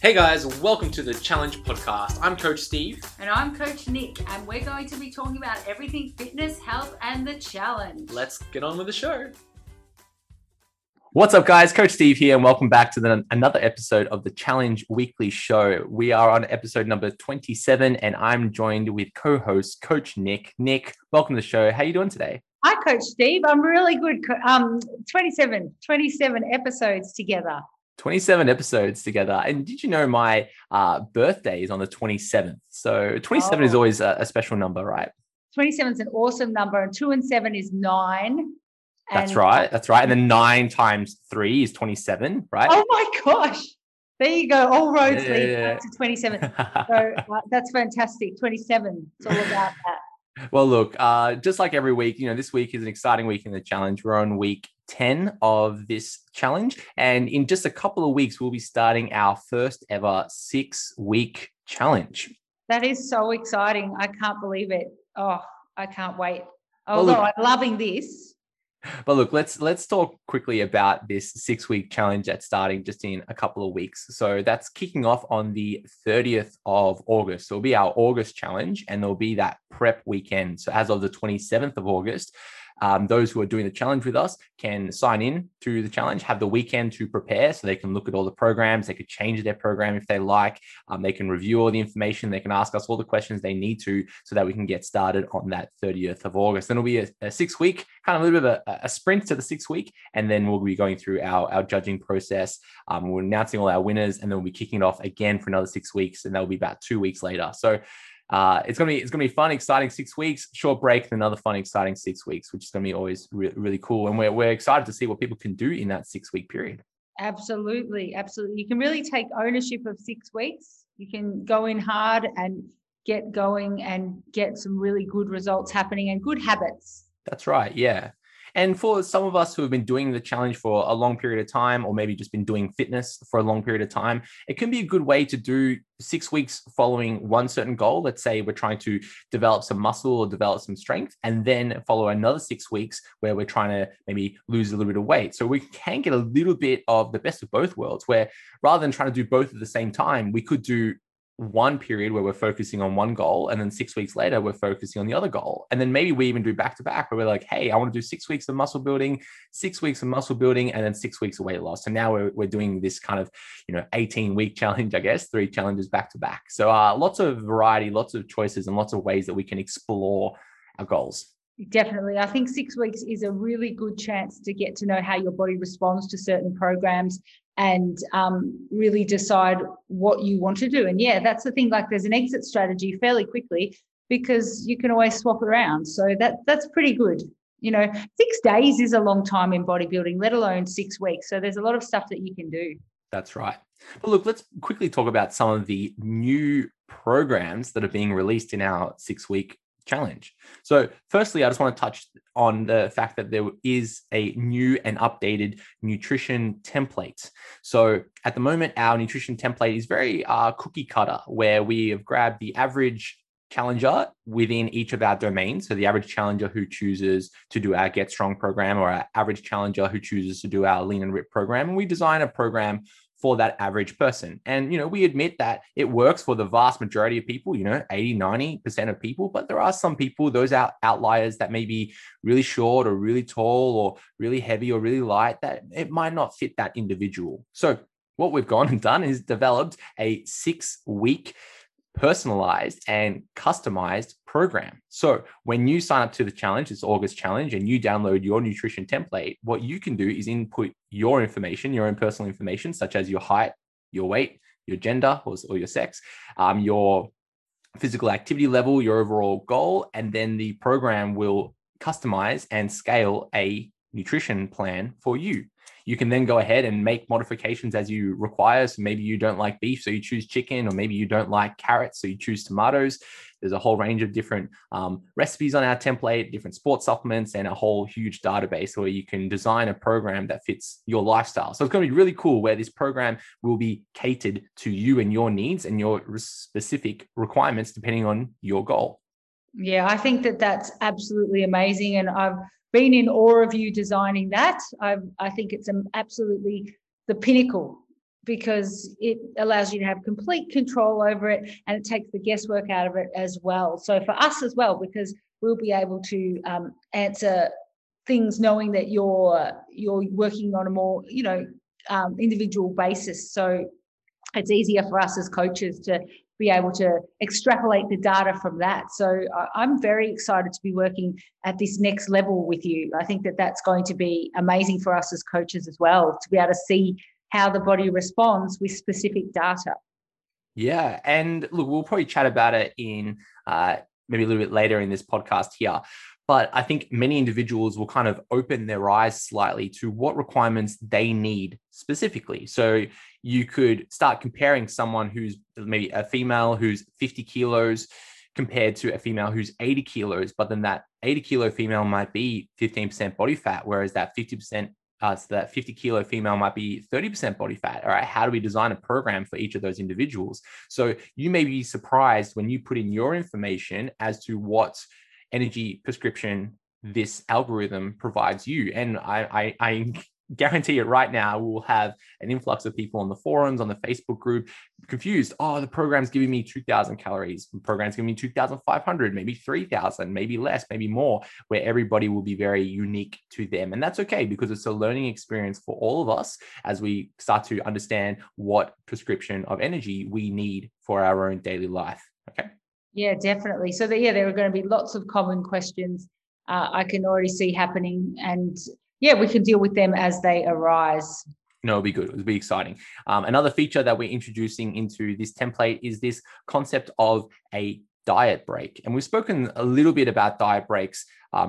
Hey guys, welcome to the Challenge Podcast. I'm Coach Steve. And I'm Coach Nick, and we're going to be talking about everything fitness, health, and the challenge. Let's get on with the show. What's up, guys? Coach Steve here, and welcome back to another episode of the Challenge Weekly Show. We are on episode number 27, and I'm joined with co-host Coach Nick. Nick, welcome to the show. How are you doing today? Hi, Coach Steve. I'm really good. 27 episodes together. 27 episodes together. And did you know my birthday is on the 27th? So 27 is always a special number, right? 27 is an awesome number, and 2 and 7 is 9. That's right. And then 9 times 3 is 27, right? Oh my gosh. There you go. All roads lead back to 27. So that's fantastic. 27. It's all about that. Well, look, just like every week, this week is an exciting week in the challenge. We're on week 10 of this challenge. And in just a couple of weeks, we'll be starting our first ever 6-week challenge. That is so exciting. I can't believe it. Oh, I can't wait. Although I'm loving this. But look, let's talk quickly about this 6-week challenge that's starting just in a couple of weeks. So that's kicking off on the 30th of August. So it'll be our August challenge, and there'll be that prep weekend. So as of the 27th of August, those who are doing the challenge with us can sign in to the challenge, have the weekend to prepare so they can look at all the programs. They could change their program if they like. They can review all the information. They can ask us all the questions they need to so that we can get started on that 30th of August. Then it'll be a 6-week, kind of a little bit of a sprint to the 6-week. And then we'll be going through our judging process. We're announcing all our winners, and then we'll be kicking it off again for another 6 weeks. And that'll be about 2 weeks later. So it's gonna be fun, exciting 6 weeks, short break, and another fun, exciting 6 weeks, which is gonna be always really cool. And we're excited to see what people can do in that 6-week period. Absolutely. You can really take ownership of 6 weeks. You can go in hard and get going and get some really good results happening and good habits. That's right. Yeah. And for some of us who have been doing the challenge for a long period of time, or maybe just been doing fitness for a long period of time, it can be a good way to do 6 weeks following one certain goal. Let's say we're trying to develop some muscle or develop some strength, and then follow another 6 weeks where we're trying to maybe lose a little bit of weight. So we can get a little bit of the best of both worlds, where rather than trying to do both at the same time, we could do one period where we're focusing on one goal, and then 6 weeks later we're focusing on the other goal. And then maybe we even do back to back, where we're like, hey, I want to do 6 weeks of muscle building, 6 weeks of muscle building, and then 6 weeks of weight loss. So now we're doing this kind of 18-week challenge, I guess, 3 challenges back to back. So lots of variety, lots of choices, and lots of ways that we can explore our goals. Definitely. I think 6 weeks is a really good chance to get to know how your body responds to certain programs and really decide what you want to do. And yeah, that's the thing, like there's an exit strategy fairly quickly because you can always swap around. So that's pretty good. 6 days is a long time in bodybuilding, let alone 6 weeks. So there's a lot of stuff that you can do. That's right. But look, let's quickly talk about some of the new programs that are being released in our 6-week challenge. So firstly, I just want to touch on the fact that there is a new and updated nutrition template. So at the moment, our nutrition template is very cookie cutter, where we have grabbed the average challenger within each of our domains. So the average challenger who chooses to do our Get Strong program, or our average challenger who chooses to do our Lean and Rip program. And we design a program for that average person. And, we admit that it works for the vast majority of people, 80, 90% of people, but there are some people, those outliers that may be really short or really tall or really heavy or really light, that it might not fit that individual. So what we've gone and done is developed a 6-week personalized and customized program. So when you sign up to the challenge, it's August challenge, and you download your nutrition template, what you can do is input your information, your own personal information, such as your height, your weight, your gender or your sex, your physical activity level, your overall goal, and then the program will customize and scale a nutrition plan for you. You can then go ahead and make modifications as you require. So maybe you don't like beef, so you choose chicken, or maybe you don't like carrots, so you choose tomatoes. There's a whole range of different recipes on our template, different sports supplements, and a whole huge database where you can design a program that fits your lifestyle. So it's going to be really cool, where this program will be catered to you and your needs and your specific requirements depending on your goal. Yeah, I think that's absolutely amazing. And I've been in awe of you designing that. I think it's absolutely the pinnacle because it allows you to have complete control over it, and it takes the guesswork out of it as well. So for us as well, because we'll be able to answer things knowing that you're working on a more individual basis. So it's easier for us as coaches to be able to extrapolate the data from that. So I'm very excited to be working at this next level with you. I think that that's going to be amazing for us as coaches as well, to be able to see how the body responds with specific data. Yeah. And look, we'll probably chat about it in maybe a little bit later in this podcast here. But I think many individuals will kind of open their eyes slightly to what requirements they need specifically. So you could start comparing someone who's maybe a female who's 50 kilos compared to a female who's 80 kilos, but then that 80 kilo female might be 15% body fat, whereas that 50% so that 50 kilo female might be 30% body fat. All right, how do we design a program for each of those individuals? So you may be surprised when you put in your information as to what energy prescription this algorithm provides you. And I guarantee it right now, we'll have an influx of people on the forums, on the Facebook group, confused. Oh, the program's giving me 2,000 calories. The program's giving me 2,500, maybe 3,000, maybe less, maybe more, where everybody will be very unique to them. And that's okay, because it's a learning experience for all of us as we start to understand what prescription of energy we need for our own daily life. Okay. Yeah, definitely. So there are going to be lots of common questions I can already see happening, and we can deal with them as they arise. No, it'll be good. It'll be exciting. Another feature that we're introducing into this template is this concept of a diet break. And we've spoken a little bit about diet breaks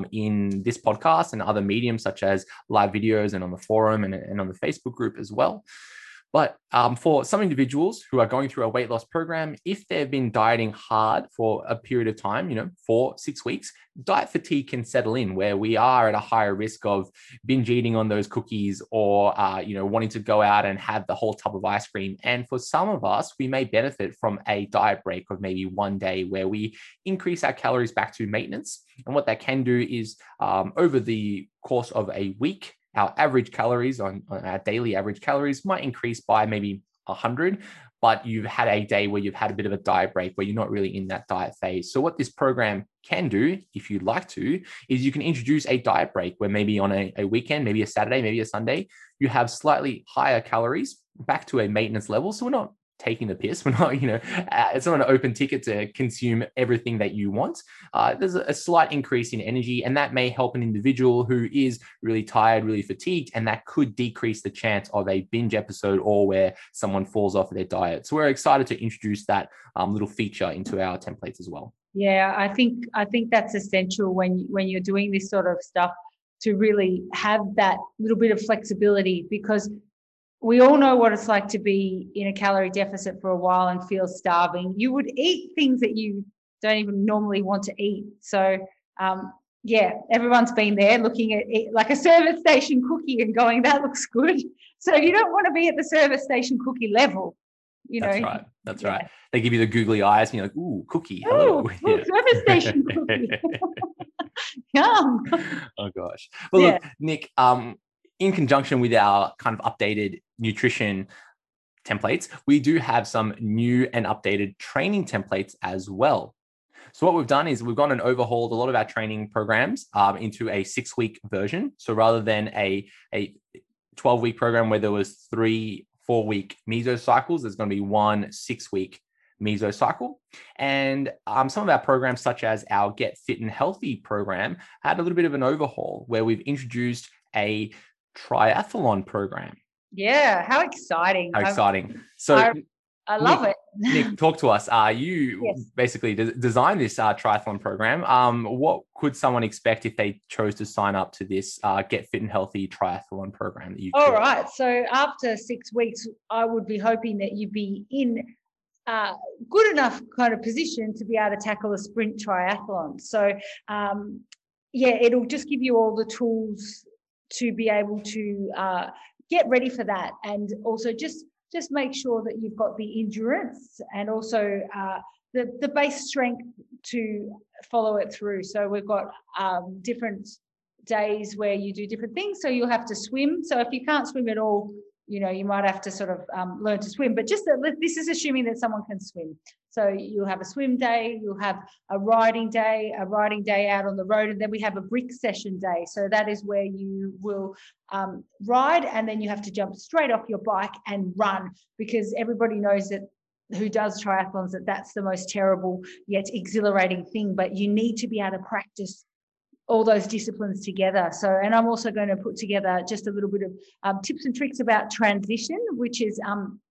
in this podcast and other mediums such as live videos and on the forum and on the Facebook group as well. But for some individuals who are going through a weight loss program, if they've been dieting hard for a period of time, 4-6 weeks, diet fatigue can settle in, where we are at a higher risk of binge eating on those cookies or, wanting to go out and have the whole tub of ice cream. And for some of us, we may benefit from a diet break of maybe one day where we increase our calories back to maintenance. And what that can do is over the course of a week, our average calories on our daily average calories might increase by maybe 100, but you've had a day where you've had a bit of a diet break where you're not really in that diet phase. So what this program can do, if you'd like to, is you can introduce a diet break where maybe on a weekend, maybe a Saturday, maybe a Sunday, you have slightly higher calories back to a maintenance level. So we're not taking the piss. We're not, it's not an open ticket to consume everything that you want. There's a slight increase in energy, and that may help an individual who is really tired, really fatigued, and that could decrease the chance of a binge episode or where someone falls off their diet. So we're excited to introduce that little feature into our templates as well. Yeah, I think that's essential when you're doing this sort of stuff, to really have that little bit of flexibility, because we all know what it's like to be in a calorie deficit for a while and feel starving. You would eat things that you don't even normally want to eat. So, everyone's been there looking at it like a service station cookie and going, that looks good. So you don't want to be at the service station cookie level. That's right. They give you the googly eyes and you're like, ooh, cookie. Hello. Service station cookie. Yum. Oh, gosh. Well, look, Nick, in conjunction with our kind of updated nutrition templates, we do have some new and updated training templates as well. So what we've done is we've gone and overhauled a lot of our training programs into a 6-week version. So rather than a 12-week program where there was 3 4-week mesocycles, there's going to be 1 6-week mesocycle. And some of our programs, such as our Get Fit and Healthy program, had a little bit of an overhaul where we've introduced a triathlon program. Yeah, how exciting. So I love it. Nick, talk to us. You basically designed this triathlon program. What could someone expect if they chose to sign up to this Get Fit and Healthy triathlon program that you created? All right. So after 6 weeks, I would be hoping that you'd be in good enough kind of position to be able to tackle a sprint triathlon. So, it'll just give you all the tools to be able to get ready for that, and also just make sure that you've got the endurance and also the base strength to follow it through. So we've got different days where you do different things. So you'll have to swim. So if you can't swim at all, You might have to sort of learn to swim, but this is assuming that someone can swim. So you'll have a swim day, you'll have a riding day out on the road, and then we have a brick session day. So that is where you will ride, and then you have to jump straight off your bike and run, because everybody knows that who does triathlons that's the most terrible yet exhilarating thing, but you need to be able to practice all those disciplines together. So, and I'm also going to put together just a little bit of tips and tricks about transition, which is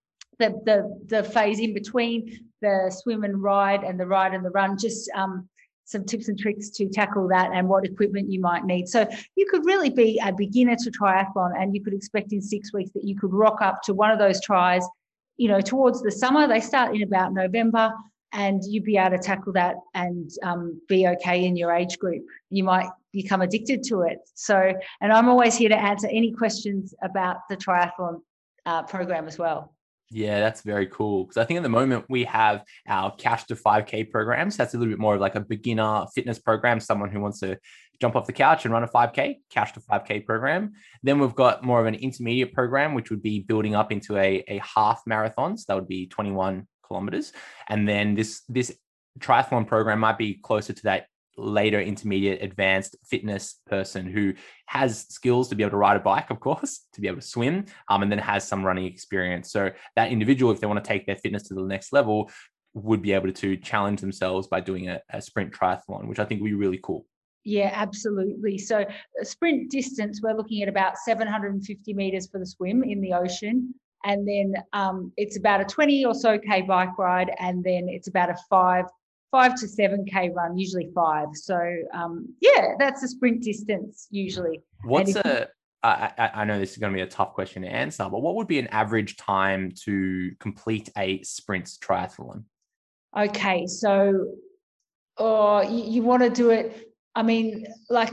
the phase in between the swim and ride and the ride and the run, just some tips and tricks to tackle that and what equipment you might need. So you could really be a beginner to triathlon, and you could expect in 6 weeks that you could rock up to one of those tries, towards the summer. They start in about November, and you'd be able to tackle that and be okay in your age group. You might become addicted to it. So, and I'm always here to answer any questions about the triathlon program as well. Yeah, that's very cool. Because I think at the moment we have our Couch to 5K programs. That's a little bit more of like a beginner fitness program, someone who wants to jump off the couch and run a 5K, Couch to 5K program. Then we've got more of an intermediate program, which would be building up into a half marathon. So that would be 21 kilometers. And then this triathlon program might be closer to that later intermediate advanced fitness person who has skills to be able to ride a bike, of course, to be able to swim, and then has some running experience. So that individual, if they want to take their fitness to the next level, would be able to challenge themselves by doing a sprint triathlon, which I think would be really cool. Yeah, absolutely. So sprint distance, we're looking at about 750 meters for the swim in the ocean. And then it's about a 20 or so K bike ride. And then it's about a 5 to 7K run, usually 5. So that's a sprint distance usually. I know this is going to be a tough question to answer, but what would be an average time to complete a sprint triathlon? Okay, so you want to do it, I mean,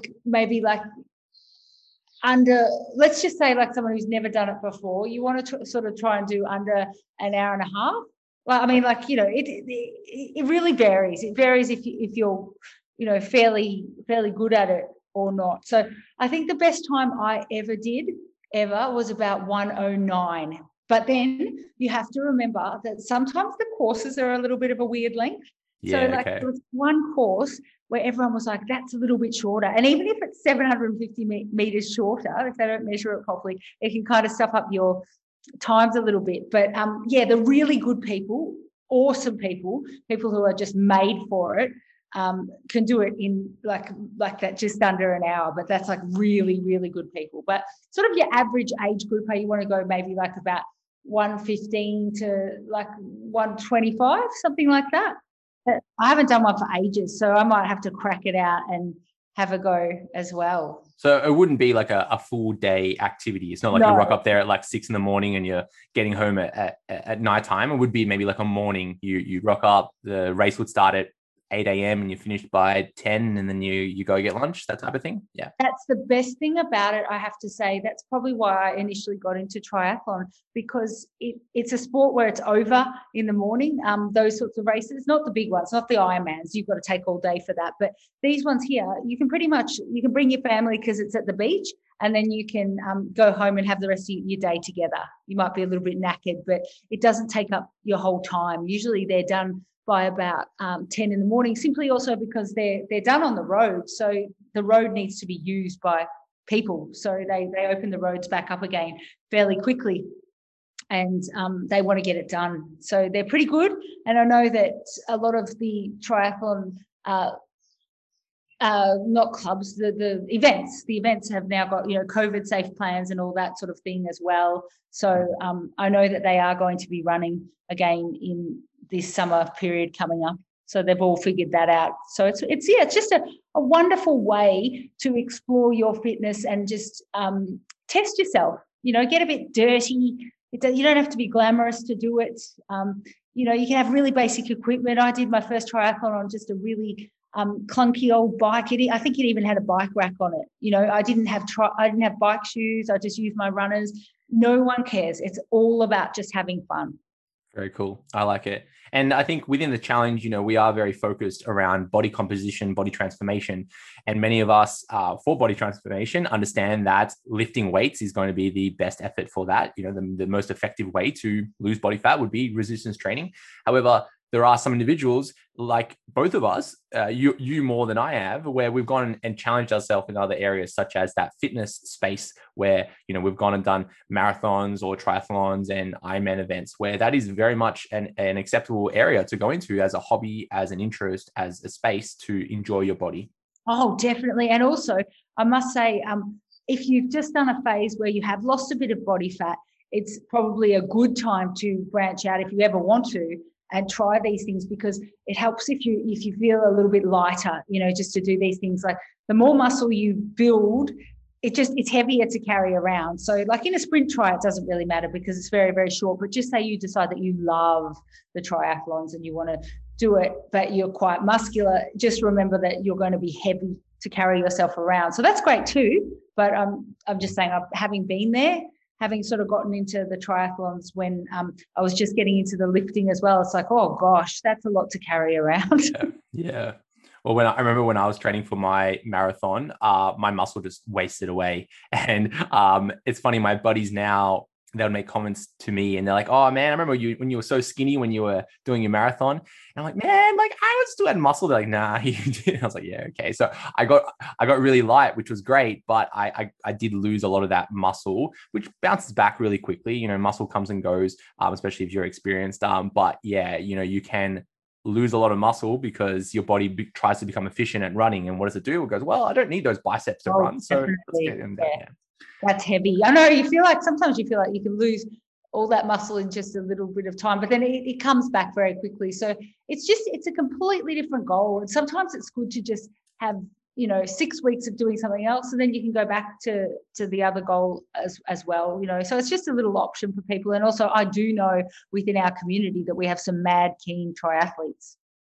under, let's just say like someone who's never done it before, you want to sort of try and do under an hour and a half. Well, I mean, it really varies. It varies if you're, fairly good at it or not. So I think the best time I ever did was about 1:09. But then you have to remember that sometimes the courses are a little bit of a weird length. Yeah, so there was one course where everyone was like, that's a little bit shorter. And even if it's 750 meters shorter, if they don't measure it properly, it can kind of stuff up your times a little bit. But the really good people, awesome people who are just made for it, can do it in like that, just under an hour. But that's like really, really good people. But sort of your average age group, you want to go maybe like about 115 to like 125, something like that. But I haven't done one for ages, so I might have to crack it out and have a go as well. So it wouldn't be like a full day activity. It's not like you rock up there at like 6 a.m. and you're getting home at nighttime. It would be maybe like a morning. You rock up, the race would start at 8 a.m. and you finish by 10, and then you go get lunch, that type of thing. Yeah. That's the best thing about it, I have to say. That's probably why I initially got into triathlon, because it's a sport where it's over in the morning. Those sorts of races, not the big ones, not the Ironmans. You've got to take all day for that. But these ones here, you can bring your family because it's at the beach, and then you can go home and have the rest of your day together. You might be a little bit knackered, but it doesn't take up your whole time. Usually they're done by about 10 in the morning, simply also because they're done on the road. So the road needs to be used by people. So they open the roads back up again fairly quickly, and they want to get it done. So they're pretty good. And I know that a lot of the triathlon, not clubs, the events have now got, COVID safe plans and all that sort of thing as well. So I know that they are going to be running again in this summer period coming up. So they've all figured that out. So it's just a wonderful way to explore your fitness and just test yourself, get a bit dirty. You don't have to be glamorous to do it. You can have really basic equipment. I did my first triathlon on just a really clunky old bike. I think it even had a bike rack on it. I didn't have bike shoes. I just used my runners. No one cares. It's all about just having fun. Very cool. I like it. And I think within the challenge, we are very focused around body composition, body transformation. And many of us for body transformation understand that lifting weights is going to be the best effort for that. The most effective way to lose body fat would be resistance training. However, there are some individuals like both of us, you more than I have, where we've gone and challenged ourselves in other areas, such as that fitness space where, we've gone and done marathons or triathlons and Ironman events, where that is very much an acceptable area to go into as a hobby, as an interest, as a space to enjoy your body. Oh, definitely. And also, I must say, if you've just done a phase where you have lost a bit of body fat, it's probably a good time to branch out if you ever want to, and try these things, because it helps if you feel a little bit lighter, just to do these things. Like the more muscle you build, it's heavier to carry around. So like in a sprint try, it doesn't really matter because it's very, very short. But just say you decide that you love the triathlons and you want to do it, but you're quite muscular, just remember that you're going to be heavy to carry yourself around. So that's great too. But I'm just saying, having been there, having sort of gotten into the triathlons when I was just getting into the lifting as well, it's like, oh gosh, that's a lot to carry around. Yeah. Well, I remember when I was training for my marathon, my muscle just wasted away. And it's funny, my buddies now, they'll make comments to me and they're like, oh man, I remember when you were so skinny when you were doing your marathon. And I'm like, man, like I still had muscle. They're like, nah, you did. I was like, yeah, okay. So I got really light, which was great, but I did lose a lot of that muscle, which bounces back really quickly. Muscle comes and goes, especially if you're experienced. But yeah, you can lose a lot of muscle because your body tries to become efficient at running. And what does it do? It goes, well, I don't need those biceps to run. So let's get them down. Yeah. That's heavy. I know sometimes you feel like you can lose all that muscle in just a little bit of time, but then it comes back very quickly. So it's a completely different goal. And sometimes it's good to just have, 6 weeks of doing something else, and then you can go back to the other goal as well, So it's just a little option for people. And also I do know within our community that we have some mad keen triathletes.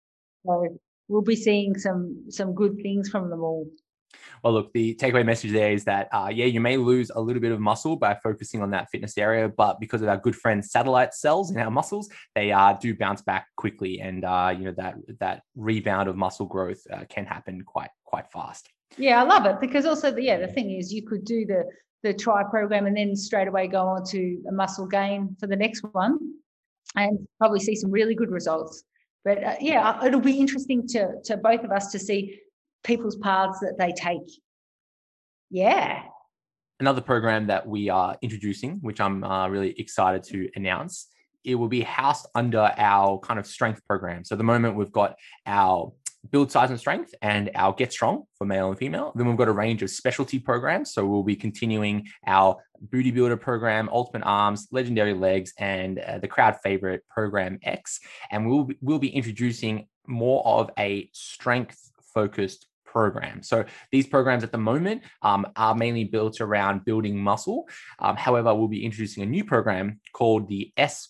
So we'll be seeing some good things from them all. Well, look, the takeaway message there is that, you may lose a little bit of muscle by focusing on that fitness area, but because of our good friend satellite cells in our muscles, they do bounce back quickly. And, that rebound of muscle growth can happen quite fast. Yeah, I love it because also, the thing is you could do the try program and then straight away go on to a muscle gain for the next one and probably see some really good results. But it'll be interesting to both of us to see people's paths that they take. Yeah. Another program that we are introducing, which I'm really excited to announce, it will be housed under our kind of strength program. So at the moment, we've got our build size and strength and our get strong for male and female. Then we've got a range of specialty programs. So we'll be continuing our booty builder program, ultimate arms, legendary legs, and the crowd favorite program X. And we'll be introducing more of a strength focused program. So these programs at the moment are mainly built around building muscle. However, we'll be introducing a new program called the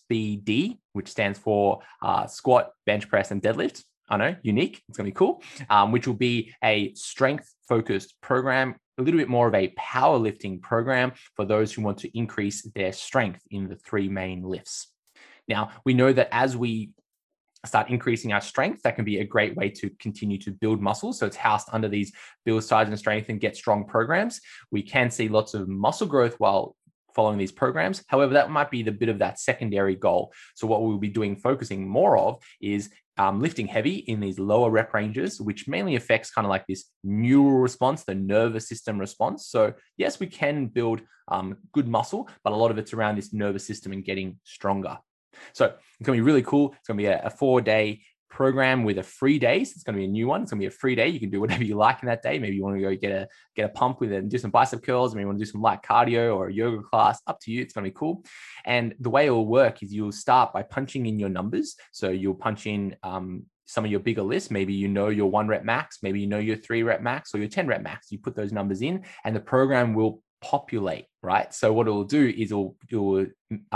SBD, which stands for squat, bench press, and deadlift. I know, unique. It's going to be cool, which will be a strength-focused program, a little bit more of a powerlifting program for those who want to increase their strength in the 3 main lifts. Now, we know that as we start increasing our strength, that can be a great way to continue to build muscle. So it's housed under these build size and strength and get strong programs. We can see lots of muscle growth while following these programs. However, that might be the bit of that secondary goal. So what we'll be doing, focusing more of, is lifting heavy in these lower rep ranges, which mainly affects kind of like this neural response, the nervous system response. So yes, we can build good muscle, but a lot of it's around this nervous system and getting stronger. So it's going to be really cool. It's going to be a 4-day program with a free day. So it's going to be a new one. It's going to be a free day. You can do whatever you like in that day. Maybe you want to go get a pump with it and do some bicep curls. Maybe you want to do some light cardio or a yoga class. Up to you. It's going to be cool. And the way it will work is you'll start by punching in your numbers. So you'll punch in some of your bigger lists. Maybe your 1 rep max. Maybe your 3 rep max or your 10 rep max. You put those numbers in and the program will populate, right? So what it will do is it will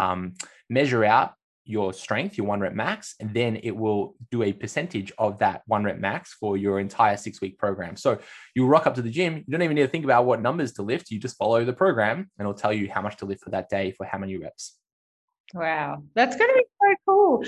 measure out your strength, your 1 rep max, and then it will do a percentage of that 1 rep max for your entire 6-week program. So you rock up to the gym, you don't even need to think about what numbers to lift. You just follow the program and it'll tell you how much to lift for that day for how many reps. Wow. That's going to be so so cool.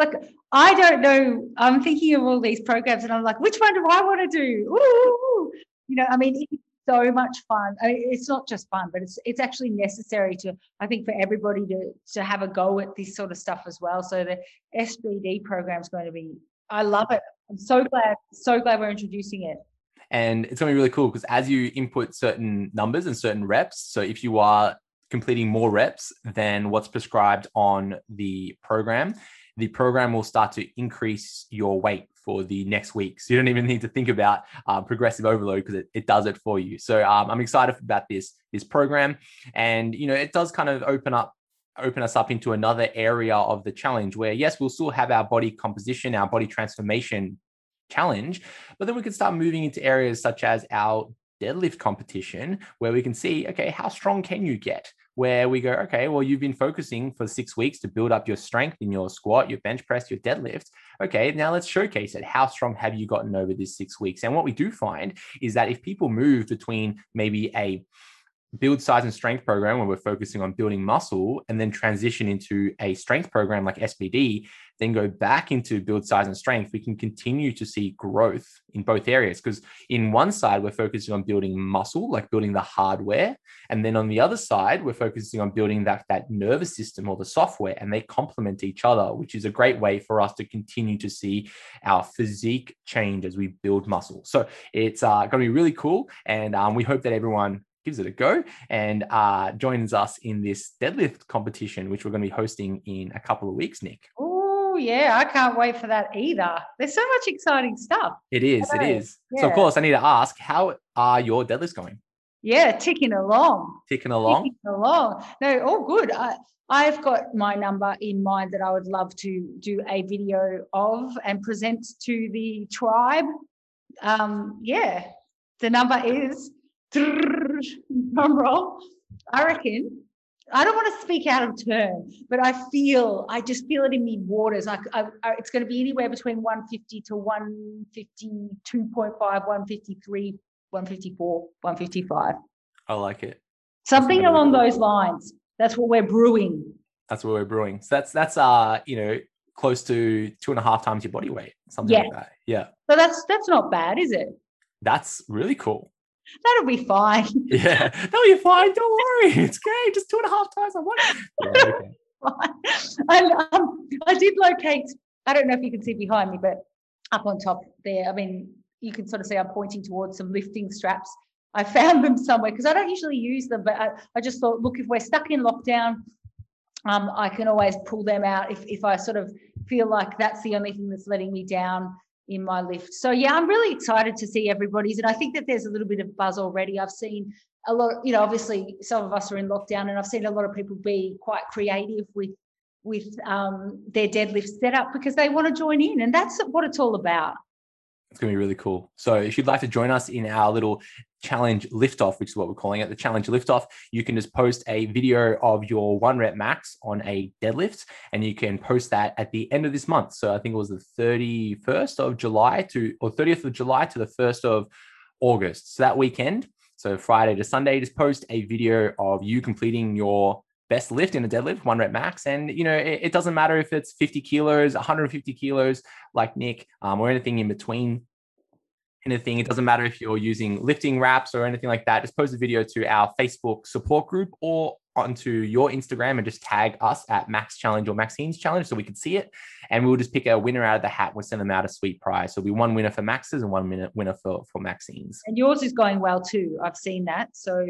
I don't know. I'm thinking of all these programs and I'm like, which one do I want to do? Ooh. I mean, it's so much fun. I mean, it's not just fun, but it's actually necessary I think, for everybody to have a go at this sort of stuff as well. So the SBD program is going to be, I love it. I'm so glad we're introducing it. And it's going to be really cool because as you input certain numbers and certain reps, so if you are completing more reps than what's prescribed on the program will start to increase your weight for the next week. So you don't even need to think about progressive overload because it does it for you. So I'm excited about this program. And, it does kind of open us up into another area of the challenge where, yes, we'll still have our body composition, our body transformation challenge, but then we can start moving into areas such as our deadlift competition where we can see, okay, how strong can you get? Where we go, okay, well, you've been focusing for 6 weeks to build up your strength in your squat, your bench press, your deadlift. Okay, now let's showcase it. How strong have you gotten over this 6 weeks? And what we do find is that if people move between maybe a build size and strength program where we're focusing on building muscle and then transition into a strength program like SBD, then go back into build size and strength, we can continue to see growth in both areas. Because in one side, we're focusing on building muscle, like building the hardware. And then on the other side, we're focusing on building that nervous system or the software, and they complement each other, which is a great way for us to continue to see our physique change as we build muscle. So it's going to be really cool. And we hope that everyone gives it a go and joins us in this deadlift competition, which we're going to be hosting in a couple of weeks, Nick. Oh, yeah. I can't wait for that either. There's so much exciting stuff. It is. Yeah. So, of course, I need to ask, how are your deadlifts going? Yeah, ticking along. No, all good. I've got my number in mind that I would love to do a video of and present to the tribe. The number is... drum roll. I reckon, I don't want to speak out of turn, but I just feel it in me waters. It's going to be anywhere between 150 to 152.5, 153, 154, 155. I like it. Something along those lines. That's what we're brewing. So that's close to 2.5 times your body weight, something like that. Yeah. So that's not bad, is it? That's really cool. That'll be fine. Yeah, that'll be fine. Don't worry. It's great. Just 2.5 times I want. I did locate, I don't know if you can see behind me, but up on top there, I mean, you can sort of see I'm pointing towards some lifting straps. I found them somewhere because I don't usually use them, but I just thought, look, if we're stuck in lockdown, I can always pull them out if I sort of feel like that's the only thing that's letting me down in my lift. So yeah, I'm really excited to see everybody's, and I think that there's a little bit of buzz already. I've seen a lot, obviously some of us are in lockdown, and I've seen a lot of people be quite creative with their deadlift setup because they want to join in, and that's what it's all about. It's going to be really cool. So if you'd like to join us in our little challenge liftoff, which is what we're calling it, the challenge liftoff, you can just post a video of your 1 rep max on a deadlift, and you can post that at the end of this month. So I think it was the 31st of July or 30th of July to the 1st of August. So that weekend, so Friday to Sunday, just post a video of you completing your best lift in a deadlift, 1 rep max. And, it doesn't matter if it's 50 kilos, 150 kilos like Nick, or anything in between. It doesn't matter if you're using lifting wraps or anything like that. Just post a video to our Facebook support group or onto your Instagram and just tag us at Max Challenge or Maxine's Challenge so we can see it. And we'll just pick a winner out of the hat. We'll send them out a sweet prize. So it'll be 1 winner for Max's and 1 winner for Maxine's. And yours is going well too. I've seen that. So,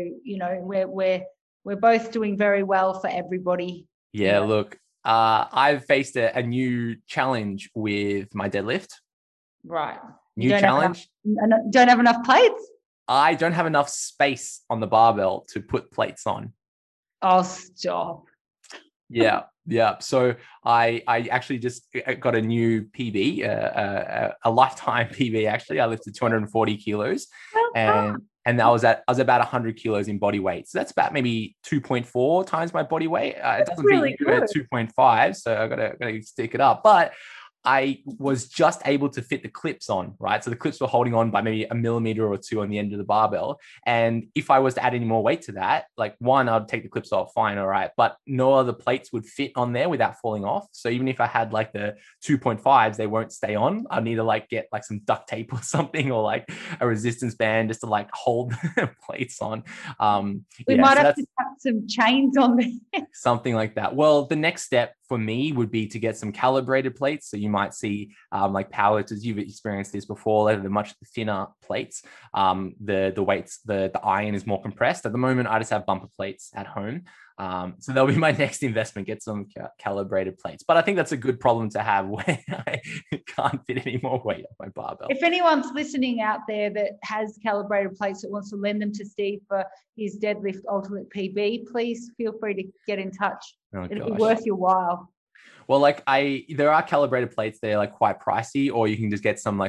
we're both doing very well for everybody. Yeah, look, I've faced a new challenge with my deadlift. Right. New challenge. Don't have enough plates? I don't have enough space on the barbell to put plates on. Oh, stop. Yeah. So I actually just got a new PB, a lifetime PB. Actually, I lifted 240 kilos, and I was about 100 kilos in body weight. So that's about maybe 2.4 times my body weight. It doesn't really beat you at 2.5, so I gotta stick it up. But I was just able to fit the clips on, right? So the clips were holding on by maybe a millimeter or two on the end of the barbell. And if I was to add any more weight to that, like one, I'd take the clips off, fine, all right. But no other plates would fit on there without falling off. So even if I had like the 2.5s, they won't stay on. I'd need to like get like some duct tape or something, or like a resistance band just to like hold the plates on. We might have to cut some chains on there. Something like that. Well, the next step for me would be to get some calibrated plates. So you might see like powerlifters, you've experienced this before, they're much thinner plates. The weights, the iron is more compressed. At the moment, I just have bumper plates at home. So that'll be my next investment, get some calibrated plates. But I think that's a good problem to have where I can't fit any more weight on my barbell. If anyone's listening out there that has calibrated plates that wants to lend them to Steve for his deadlift ultimate PB, please feel free to get in touch. It'll be worth your while. Well, like there are calibrated plates. They're like quite pricey, or you can just get some like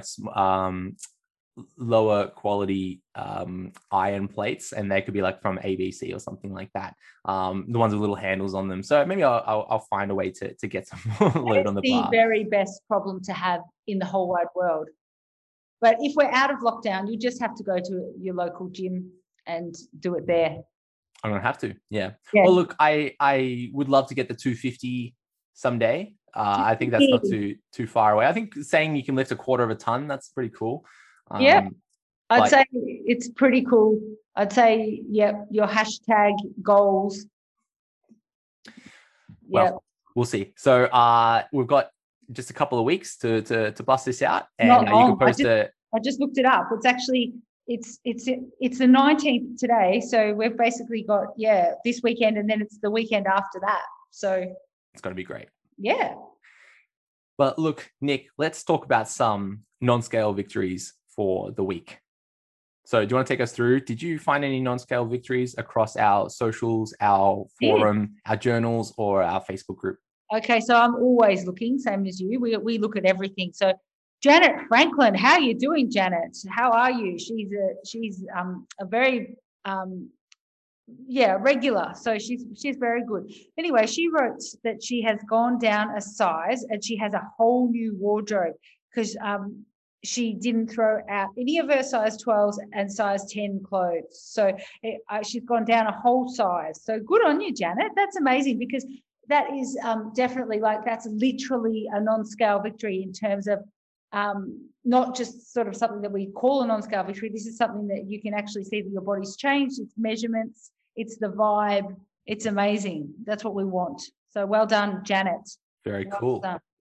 lower quality iron plates, and they could be like from ABC or something like that. The ones with little handles on them. So maybe I'll find a way to get some load on the bar. The very best problem to have in the whole wide world. But if we're out of lockdown, you just have to go to your local gym and do it there. I'm gonna have to, yeah. Well, look, I would love to get the 250 someday. I think that's not too far away. I think saying you can lift a quarter of a ton, that's pretty cool. I'd say it's pretty cool. I'd say, your hashtag goals. Well, we'll see. So we've got just a couple of weeks to bust this out, and you can post I just looked it up. It's actually it's the 19th today, so we've basically got this weekend, and then it's the weekend after that. So it's going to be great. Yeah. But look, Nick, let's talk about some non-scale victories for the week. So do you want to take us through? Did you find any non-scale victories across our socials, our forum, our journals, or our Facebook group? Okay, so I'm always looking, same as you. We look at everything. So Janet Franklin, how are you doing, Janet? How are you? She's a very regular. So she's very good. Anyway, she wrote that she has gone down a size and she has a whole new wardrobe because she didn't throw out any of her size 12s and size 10 clothes. So she's gone down a whole size. So good on you, Janet. That's amazing, because that is definitely that's literally a non-scale victory in terms of not just sort of something that we call a non-scale victory. This is something that you can actually see that your body's changed, its measurements, it's the vibe. It's amazing. That's what we want. So well done, Janet. Very cool.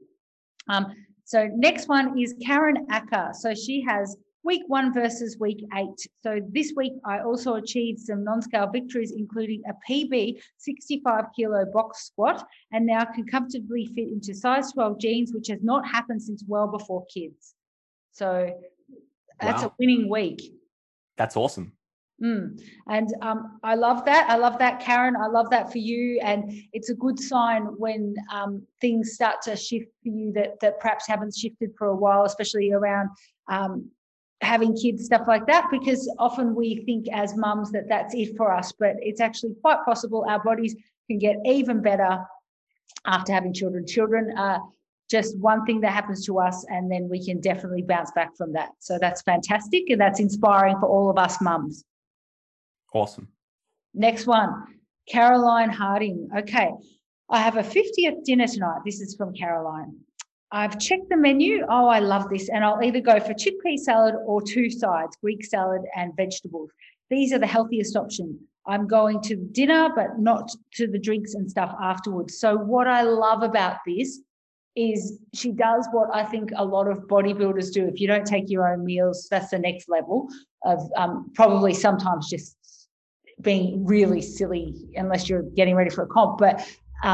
So next one is Karen Acker. So she has week 1 versus week 8. So this week I also achieved some non-scale victories, including a PB 65 kilo box squat, and now can comfortably fit into size 12 jeans, which has not happened since well before kids. So that's a winning week. That's awesome. And I love that. I love that, Karen. I love that for you. And it's a good sign when things start to shift for you that perhaps haven't shifted for a while, especially around having kids, stuff like that, because often we think as mums that that's it for us, but it's actually quite possible our bodies can get even better after having children. Children are just one thing that happens to us, and then we can definitely bounce back from that. So that's fantastic, and that's inspiring for all of us mums. Awesome. Next one, Caroline Harding. Okay, I have a 50th dinner tonight. This is from Caroline. I've checked the menu. Oh, I love this. And I'll either go for chickpea salad or 2 sides, Greek salad and vegetables. These are the healthiest option. I'm going to dinner, but not to the drinks and stuff afterwards. So what I love about this is she does what I think a lot of bodybuilders do. If you don't take your own meals, that's the next level of probably sometimes just being really silly unless you're getting ready for a comp. But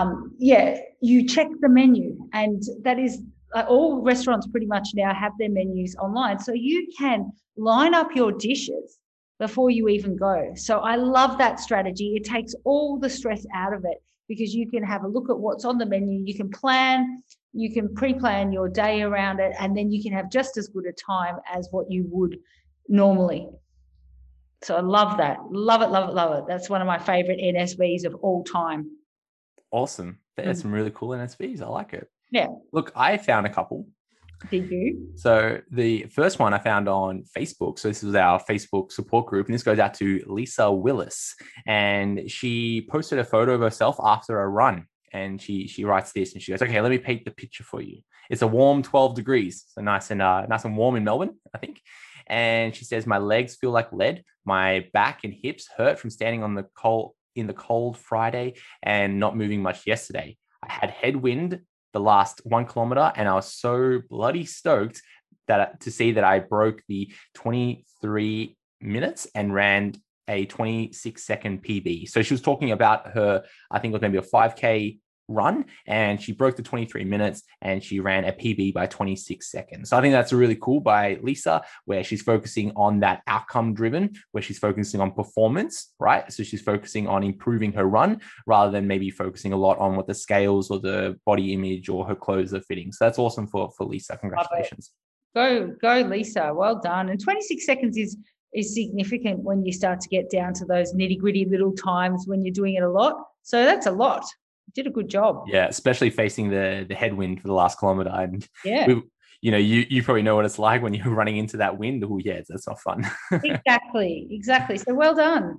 you check the menu, and that is all restaurants pretty much now have their menus online. So you can line up your dishes before you even go. So I love that strategy. It takes all the stress out of it because you can have a look at what's on the menu. You can plan, you can pre-plan your day around it, and then you can have just as good a time as what you would normally. So I love that. Love it, love it, love it. That's one of my favorite NSVs of all time. Awesome. There's some really cool NSVs. I like it. Yeah. Look, I found a couple. Did you? So the first one I found on Facebook. So this was our Facebook support group, and this goes out to Lisa Willis. And she posted a photo of herself after a run. And she writes this, and she goes, "Okay, let me paint the picture for you. It's a warm 12 degrees, so nice and warm in Melbourne, I think." And she says, "My legs feel like lead. My back and hips hurt from standing on the cold Friday and not moving much yesterday. I had headwind the last 1 kilometer, and I was so bloody stoked to see that I broke the 23 minutes and ran a 26-second PB." So she was talking about her, I think it was maybe a 5K run, and she broke the 23 minutes and she ran a PB by 26 seconds. So I think that's really cool by Lisa, where she's focusing on that outcome driven, where she's focusing on performance, right? So she's focusing on improving her run rather than maybe focusing a lot on what the scales or the body image or her clothes are fitting. So that's awesome for Lisa. Congratulations. Go, Lisa. Well done. And 26 seconds is significant when you start to get down to those nitty-gritty little times when you're doing it a lot. So that's a lot. You did a good job. Yeah, especially facing the headwind for the last kilometer. And yeah, you probably know what it's like when you're running into that wind. Oh yeah, that's not fun. Exactly. So well done.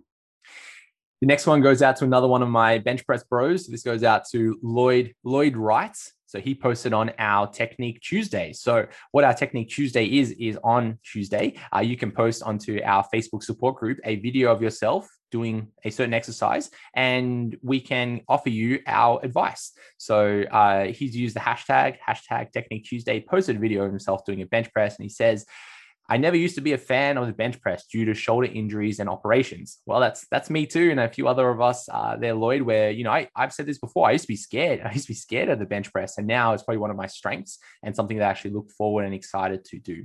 The next one goes out to another one of my bench press bros. This goes out to Lloyd Wright. So he posted on our Technique Tuesday. So what our Technique Tuesday is on Tuesday, you can post onto our Facebook support group a video of yourself doing a certain exercise, and we can offer you our advice. So he's used the hashtag Technique Tuesday, posted a video of himself doing a bench press, and he says, "I never used to be a fan of the bench press due to shoulder injuries and operations." Well, that's me too, and a few other of us there, Lloyd, where, I've said this before, I used to be scared. I used to be scared of the bench press, and now it's probably one of my strengths and something that I actually look forward and excited to do.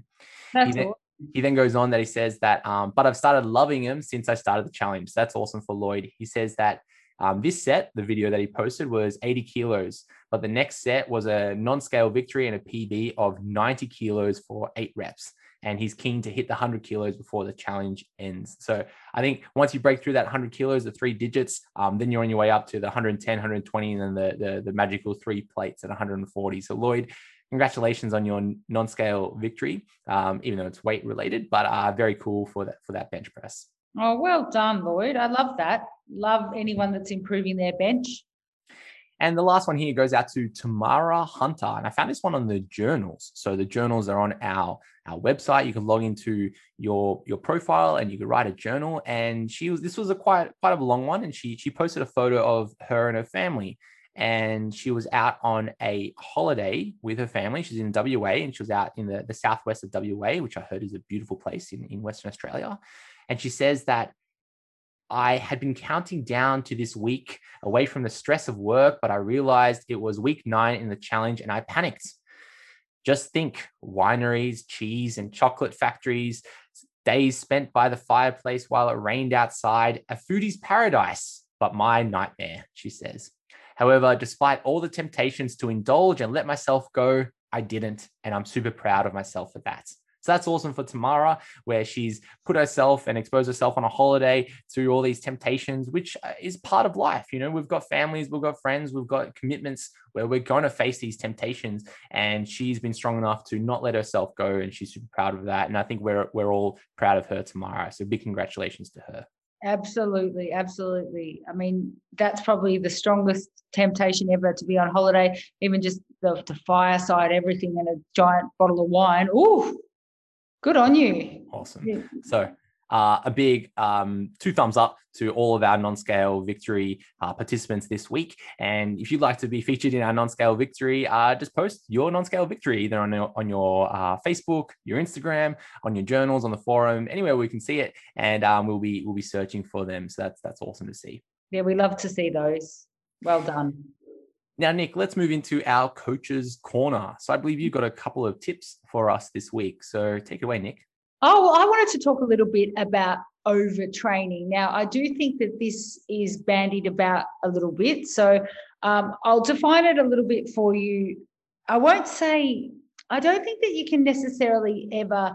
He then goes on that he says that, but I've started loving him since I started the challenge. That's awesome for Lloyd. He says that this set, the video that he posted, was 80 kilos, but the next set was a non-scale victory and a PB of 90 kilos for 8 reps. And he's keen to hit the 100 kilos before the challenge ends. So I think once you break through that 100 kilos, the 3 digits, then you're on your way up to the 110, 120, and then the magical 3 plates at 140. So Lloyd, congratulations on your non-scale victory, even though it's weight related, but very cool for that bench press. Oh, well done, Lloyd. I love that. Love anyone that's improving their bench. And the last one here goes out to Tamara Hunter. And I found this one on the journals. So the journals are on our website. You can log into your profile and you can write a journal. And this was quite a long one. And she posted a photo of her and her family. And she was out on a holiday with her family. She's in WA, and she was out in the southwest of WA, which I heard is a beautiful place in Western Australia. And she says that, "I had been counting down to this week away from the stress of work, but I realized it was week 9 in the challenge and I panicked. Just think, wineries, cheese and chocolate factories, days spent by the fireplace while it rained outside, a foodie's paradise, but my nightmare," she says. "However, despite all the temptations to indulge and let myself go, I didn't, and I'm super proud of myself for that." So that's awesome for Tamara, where she's put herself and exposed herself on a holiday to all these temptations, which is part of life. We've got families, we've got friends, we've got commitments where we're going to face these temptations. And she's been strong enough to not let herself go, and she's super proud of that. And I think we're all proud of her, Tamara. So big congratulations to her. Absolutely. I mean, that's probably the strongest temptation ever, to be on holiday, even just the fireside, everything, and a giant bottle of wine. Ooh, good on you. Awesome. Yeah. So a big 2 thumbs up to all of our non-scale victory participants this week. And if you'd like to be featured in our non-scale victory, just post your non-scale victory either on your Facebook, your Instagram, on your journals, on the forum, anywhere we can see it, and we'll be searching for them. So that's awesome to see. Yeah, we love to see those. Well done. Now, Nick, let's move into our Coach's Corner. So I believe you've got a couple of tips for us this week. So take it away, Nick. Oh, well, I wanted to talk a little bit about overtraining. Now, I do think that this is bandied about a little bit. So I'll define it a little bit for you. I don't think that you can necessarily ever,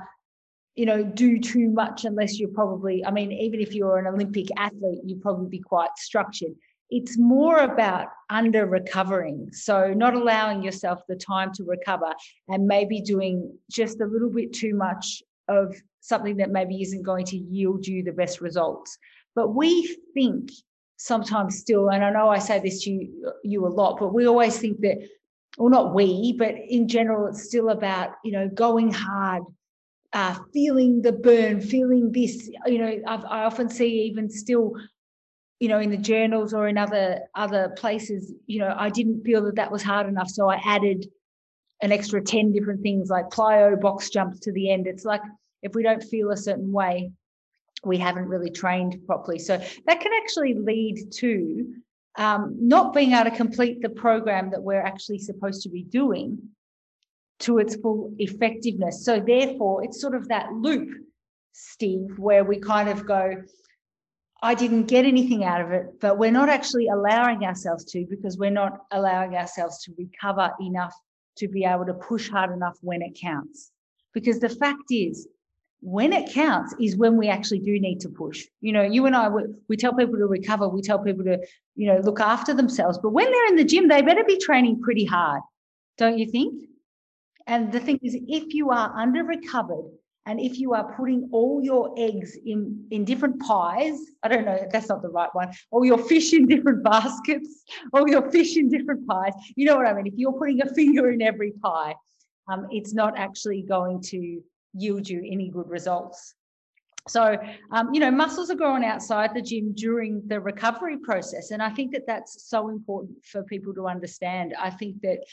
do too much unless you're probably, even if you're an Olympic athlete, you'd probably be quite structured. it's more about under recovering. So not allowing yourself the time to recover and maybe doing just a little bit too much of something that maybe isn't going to yield you the best results. But we think sometimes still, and I know I say this to you a lot, but we always think that, well, not we, but in general, it's still about, going hard, feeling the burn, feeling this, I often see even still, in the journals or in other places, I didn't feel that was hard enough. So I added an extra 10 different things like plyo, box jumps to the end. It's like if we don't feel a certain way, we haven't really trained properly. So that can actually lead to not being able to complete the program that we're actually supposed to be doing to its full effectiveness. So therefore, it's sort of that loop, Steve, where we kind of go, I didn't get anything out of it, but we're not actually allowing ourselves to, because we're not allowing ourselves to recover enough to be able to push hard enough when it counts. Because the fact is, when it counts is when we actually do need to push. You and I, we tell people to recover, we tell people to, look after themselves. But when they're in the gym, they better be training pretty hard, don't you think? And the thing is, if you are under recovered, and if you are putting all your eggs in different pies, I don't know, that's not the right one, all your fish in different baskets, all your fish in different pies, you know what I mean? If you're putting a finger in every pie, it's not actually going to yield you any good results. So, muscles are growing outside the gym during the recovery process. And I think that that's so important for people to understand. I think that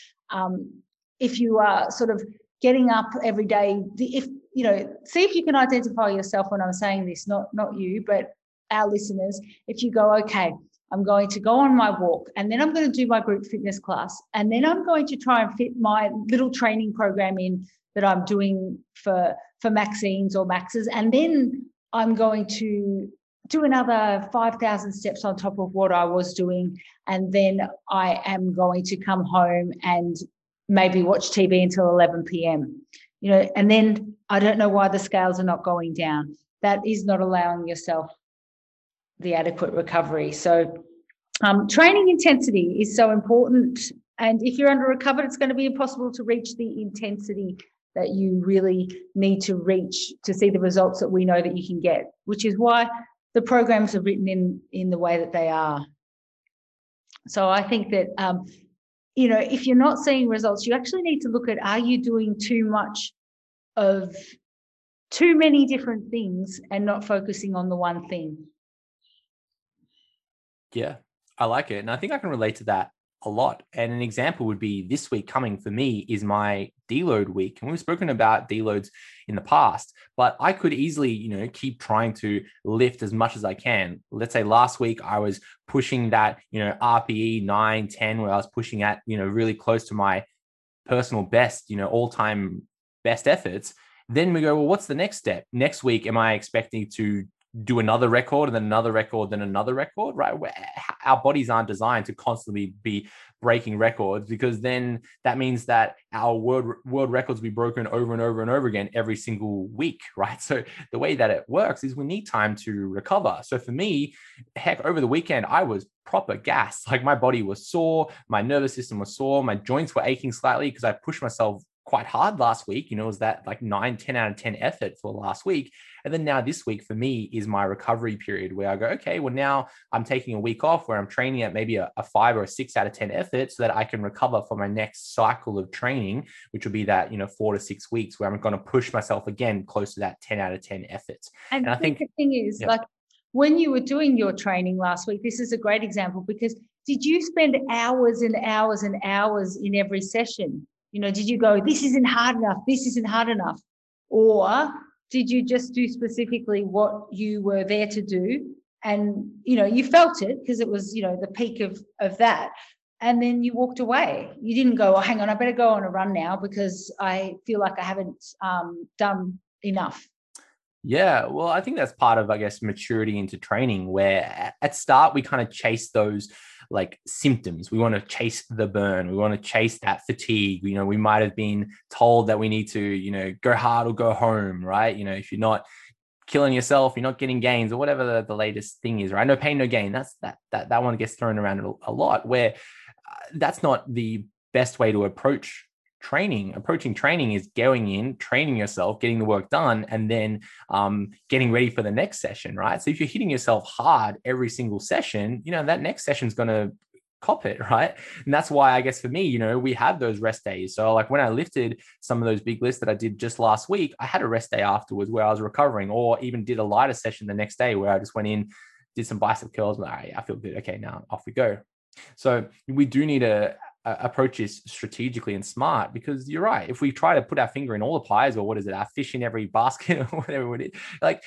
if you are sort of getting up every day, see if you can identify yourself when I'm saying this, not you, but our listeners. If you go, okay, I'm going to go on my walk, and then I'm going to do my group fitness class, and then I'm going to try and fit my little training program in that I'm doing for Maxines or Maxes, and then I'm going to do another 5,000 steps on top of what I was doing, and then I am going to come home and maybe watch TV until 11 p.m. And then I don't know why the scales are not going down. That is not allowing yourself the adequate recovery. So training intensity is so important. And if you're under recovered, it's going to be impossible to reach the intensity that you really need to reach to see the results that we know that you can get, which is why the programs are written in the way that they are. So I think that, if you're not seeing results, you actually need to look at, are you doing too much of too many different things and not focusing on the one thing? Yeah, I like it. And I think I can relate to that a lot. And an example would be this week coming for me is my deload week. And we've spoken about deloads in the past, but I could easily, keep trying to lift as much as I can. Let's say last week I was pushing that, RPE 9, 10, where I was pushing at, really close to my personal best, all-time best efforts. Then we go, well, what's the next step? Next week, am I expecting to do another record and then another record, then another record, right? Our bodies aren't designed to constantly be breaking records, because then that means that our world records will be broken over and over and over again every single week, right? So the way that it works is we need time to recover. So for me, heck, over the weekend, I was proper gas. Like my body was sore, my nervous system was sore, my joints were aching slightly because I pushed myself quite hard last week. It was that like 9, 10 out of 10 effort for last week. And then now this week for me is my recovery period where I go, okay, well now I'm taking a week off where I'm training at maybe a 5 or a 6 out of 10 effort so that I can recover for my next cycle of training, which will be that, 4 to 6 weeks where I'm going to push myself again close to that 10 out of 10 effort. And I think the thing is, like when you were doing your training last week, this is a great example, because did you spend hours and hours and hours in every session? Did you go, this isn't hard enough, this isn't hard enough? Or did you just do specifically what you were there to do? And, you felt it because it was, the peak of that. And then you walked away. You didn't go, oh, hang on, I better go on a run now because I feel like I haven't done enough. Yeah, well, I think that's part of, I guess, maturity into training, where at start we kind of chase those like symptoms. We want to chase the burn. We want to chase that fatigue. We might have been told that we need to, go hard or go home, right? If you're not killing yourself, you're not getting gains, or whatever the latest thing is, right? No pain, no gain. That's that one gets thrown around a lot, where that's not the best way to approach training. Approaching training is going in, training yourself, getting the work done, and then getting ready for the next session, right? So if you're hitting yourself hard every single session, that next session is going to cop it, right? And that's why, I guess, for me, we have those rest days. So like when I lifted some of those big lifts that I did just last week, I had a rest day afterwards where I was recovering, or even did a lighter session the next day where I just went in, did some bicep curls. All right, I feel good. Okay, now off we go. So we do need to approach this strategically and smart, because you're right. If we try to put our finger in all the pies, or what is it, our fish in every basket, or whatever it is, like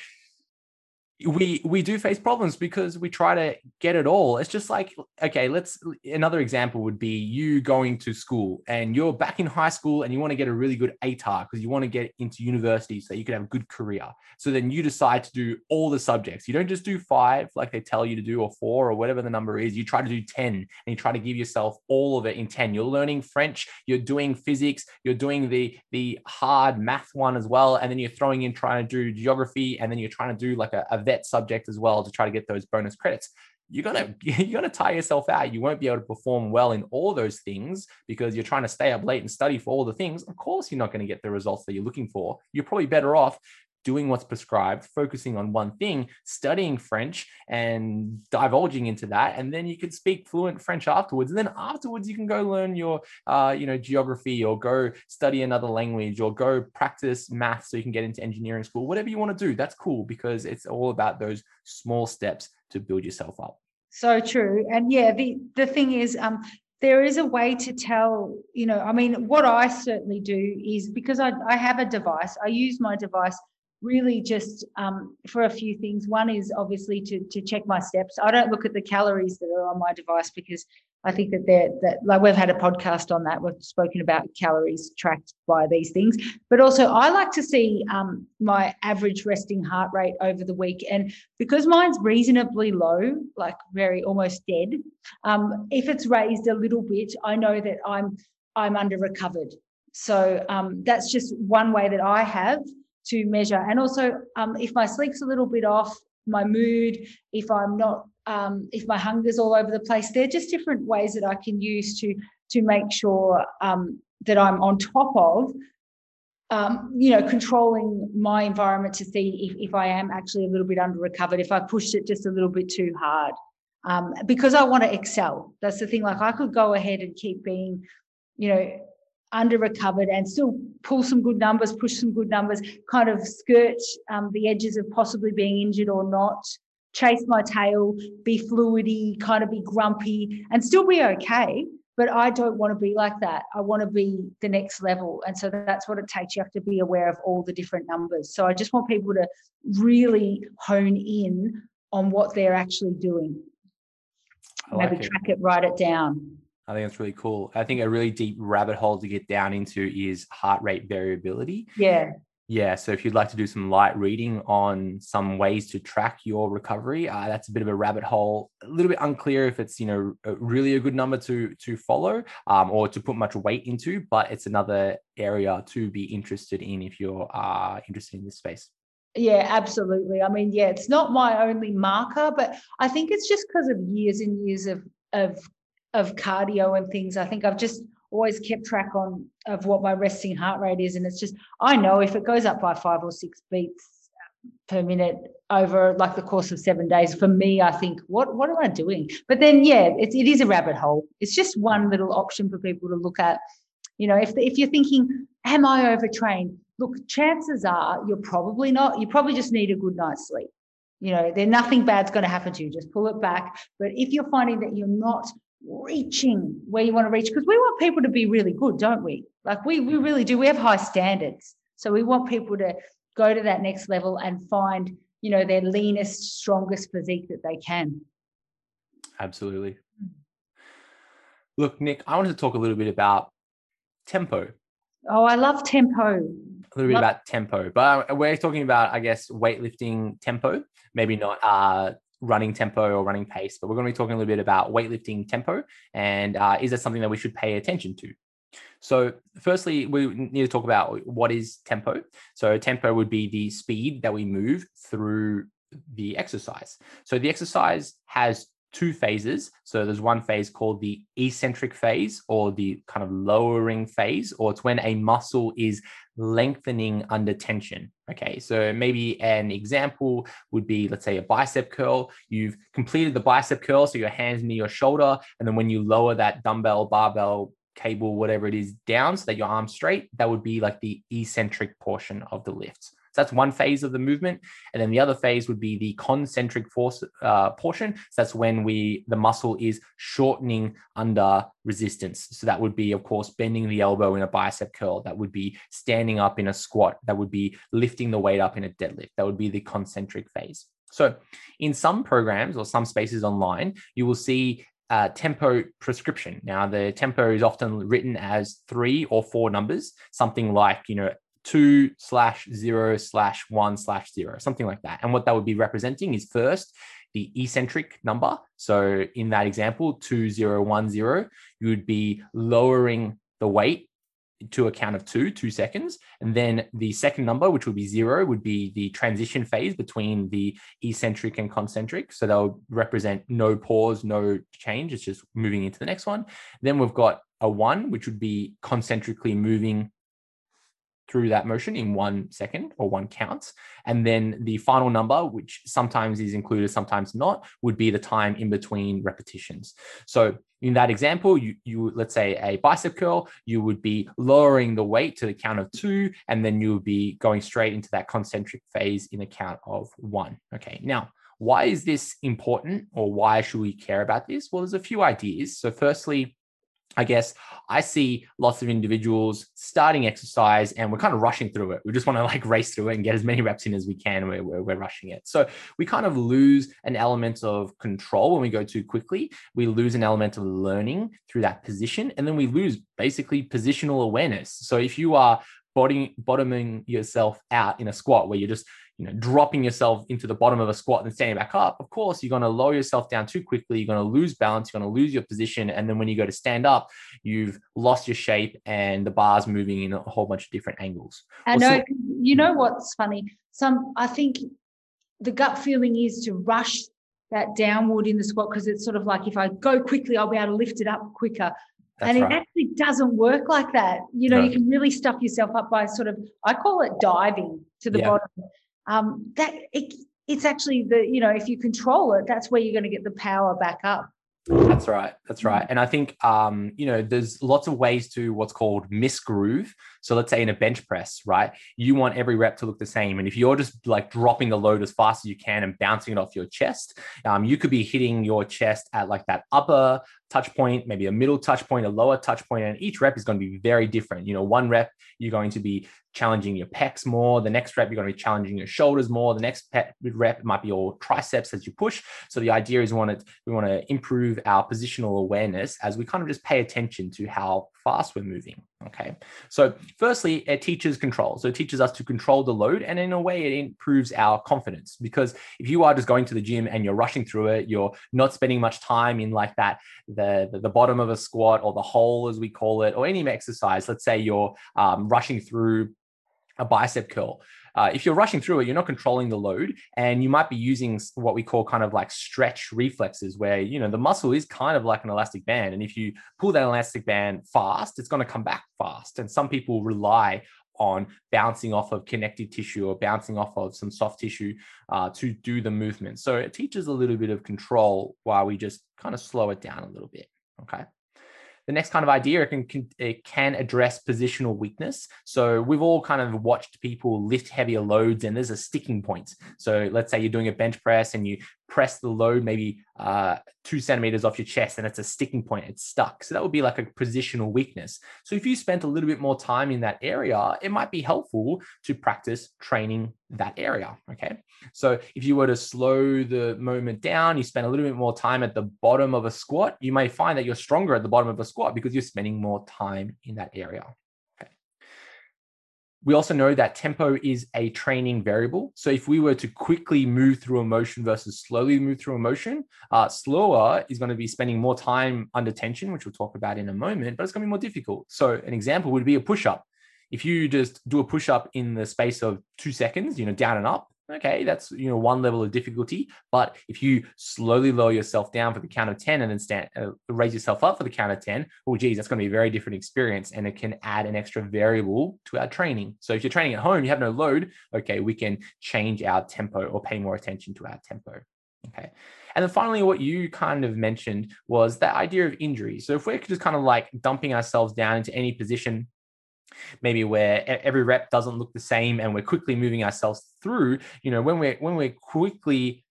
we do face problems because we try to get it all. It's just like, okay, another example would be you going to school and you're back in high school and you want to get a really good ATAR because you want to get into university so you can have a good career. So then you decide to do all the subjects. You don't just do 5 like they tell you to do, or 4, or whatever the number is. You try to do 10, and you try to give yourself all of it in 10. You're learning French, you're doing physics, you're doing the hard math one as well, and then you're throwing in trying to do geography, and then you're trying to do like a vet subject as well to try to get those bonus credits. You're gonna tire yourself out. You won't be able to perform well in all those things because you're trying to stay up late and study for all the things. Of course, you're not going to get the results that you're looking for. You're probably better off doing what's prescribed, focusing on one thing, studying French and divulging into that. And then you can speak fluent French afterwards. And then afterwards, you can go learn your, geography, or go study another language, or go practice math so you can get into engineering school. Whatever you want to do, that's cool, because it's all about those small steps to build yourself up. So true. And yeah, the thing is, there is a way to tell, what I certainly do is, because I have a device, I use my device really just for a few things. One is obviously to check my steps. I don't look at the calories that are on my device, because I think that like we've had a podcast on that. We've spoken about calories tracked by these things, but also I like to see my average resting heart rate over the week. And because mine's reasonably low, like very almost dead, if it's raised a little bit, I know that I'm under recovered. So that's just one way that I have to measure. And also if my sleep's a little bit off, my mood, if I'm not, if my hunger's all over the place, they're just different ways that I can use to make sure that I'm on top of, controlling my environment to see if I am actually a little bit under recovered, if I pushed it just a little bit too hard, because I want to excel. That's the thing. Like I could go ahead and keep being, under recovered and still pull some good numbers, push some good numbers, kind of skirt the edges of possibly being injured or not, chase my tail, be fluidy, kind of be grumpy, and still be okay. But I don't want to be like that. I want to be the next level. And so that's what it takes. You have to be aware of all the different numbers. So I just want people to really hone in on what they're actually doing. Maybe track it, write it down. I think that's really cool. I think a really deep rabbit hole to get down into is heart rate variability. Yeah. So if you'd like to do some light reading on some ways to track your recovery, that's a bit of a rabbit hole. A little bit unclear if it's, really a good number to follow or to put much weight into, but it's another area to be interested in if you're interested in this space. Yeah, absolutely. I mean, yeah, it's not my only marker, but I think it's just because of years and years of cardio and things. I think I've just always kept track of what my resting heart rate is. And it's just, I know if it goes up by 5 or 6 beats per minute over like the course of 7 days, for me, I think, what am I doing? But then, yeah, it is a rabbit hole. It's just one little option for people to look at. If you're thinking, am I overtrained? Look, chances are you're probably not. You probably just need a good night's sleep. Nothing bad's going to happen to you. Just pull it back. But if you're finding that you're not reaching where you want to reach, because we want people to be really good, don't we? Like we really do. We have high standards. So we want people to go to that next level and find, their leanest, strongest physique that they can. Absolutely. Look, Nick, I wanted to talk a little bit about tempo. Oh, I love tempo. A little bit about tempo, but we're talking about, I guess, weightlifting tempo, maybe not running tempo or running pace, but we're going to be talking a little bit about weightlifting tempo. And is that something that we should pay attention to? So firstly, we need to talk about what is tempo. So tempo would be the speed that we move through the exercise. So the exercise has two phases. So there's one phase called the eccentric phase, or the kind of lowering phase, or it's when a muscle is lengthening under tension. Okay, so maybe an example would be, let's say, a bicep curl. You've completed the bicep curl, so your hands near your shoulder, and then when you lower that dumbbell, barbell, cable, whatever it is, down so that your arm's straight, that would be like the eccentric portion of the lift. So that's one phase of the movement. And then the other phase would be the concentric force portion. So that's when the muscle is shortening under resistance. So that would be, of course, bending the elbow in a bicep curl. That would be standing up in a squat. That would be lifting the weight up in a deadlift. That would be the concentric phase. So in some programs or some spaces online, you will see tempo prescription. Now, the tempo is often written as 3 or 4 numbers, something like, 2/0/1/0, something like that. And what that would be representing is first the eccentric number. So in that example, 2010, you would be lowering the weight to a count of 2 seconds. And then the second number, which would be 0, would be the transition phase between the eccentric and concentric. So that would represent no pause, no change. It's just moving into the next one. Then we've got a 1, which would be concentrically moving through that motion in 1 second or 1 count. And then the final number, which sometimes is included, sometimes not, would be the time in between repetitions. So in that example, you let's say a bicep curl, you would be lowering the weight to the count of 2, and then you would be going straight into that concentric phase in a count of 1. Okay, now, why is this important, or why should we care about this? Well, there's a few ideas. So firstly, I guess I see lots of individuals starting exercise and we're kind of rushing through it. We just want to race through it and get as many reps in as we can. We're rushing it. So we kind of lose an element of control when we go too quickly. We lose an element of learning through that position. And then we lose basically positional awareness. So if you are bottoming yourself out in a squat where you're just dropping yourself into the bottom of a squat and standing back up, of course, you're going to lower yourself down too quickly. You're going to lose balance. You're going to lose your position. And then when you go to stand up, you've lost your shape and the bar's moving in a whole bunch of different angles. I know. You know what's funny? I think the gut feeling is to rush that downward in the squat, because it's sort of like, if I go quickly, I'll be able to lift it up quicker. That's right. It actually doesn't work like that. No. You can really stuff yourself up by I call it diving to the bottom. It's actually if you control it, that's where you're going to get the power back up. That's right. And I think, there's lots of ways to what's called misgroove. So let's say in a bench press, right? You want every rep to look the same. And if you're just dropping the load as fast as you can and bouncing it off your chest, you could be hitting your chest at that upper touch point, maybe a middle touch point, a lower touch point, and each rep is going to be very different. One rep, you're going to be challenging your pecs more. The next rep, you're going to be challenging your shoulders more. The next rep might be your triceps as you push. So the idea is we want to improve our positional awareness as we kind of just pay attention to how fast we're moving. Okay. So firstly, it teaches control. So it teaches us to control the load, and in a way it improves our confidence, because if you are just going to the gym and you're rushing through it, you're not spending much time in the bottom of a squat or the hole, as we call it, or any exercise. Let's say you're rushing through a bicep curl. If you're rushing through it, you're not controlling the load, and you might be using what we call kind of stretch reflexes, where, the muscle is kind of like an elastic band. And if you pull that elastic band fast, it's going to come back fast. And some people rely on bouncing off of connective tissue or bouncing off of some soft tissue to do the movement. So it teaches a little bit of control while we just kind of slow it down a little bit. Okay. The next kind of idea, it can address positional weakness. So we've all kind of watched people lift heavier loads, and there's a sticking point. So let's say you're doing a bench press and you press the load maybe 2 centimeters off your chest, and it's a sticking point, it's stuck. So that would be like a positional weakness. So if you spent a little bit more time in that area, it might be helpful to practice training that area. Okay. So if you were to slow the movement down, you spend a little bit more time at the bottom of a squat, you may find that you're stronger at the bottom of a squat because you're spending more time in that area. Okay. We also know that tempo is a training variable. So if we were to quickly move through a motion versus slowly move through a motion, slower is going to be spending more time under tension, which we'll talk about in a moment, but it's going to be more difficult. So an example would be a push-up. If you just do a push-up in the space of 2 seconds, down and up, okay, that's, one level of difficulty. But if you slowly lower yourself down for the count of 10 and then raise yourself up for the count of 10, oh, geez, that's going to be a very different experience. And it can add an extra variable to our training. So if you're training at home, you have no load, okay, we can change our tempo or pay more attention to our tempo. Okay. And then finally, what you kind of mentioned was that idea of injury. So if we're just kind of like dumping ourselves down into any position, maybe where every rep doesn't look the same and we're quickly moving ourselves through, when we're quickly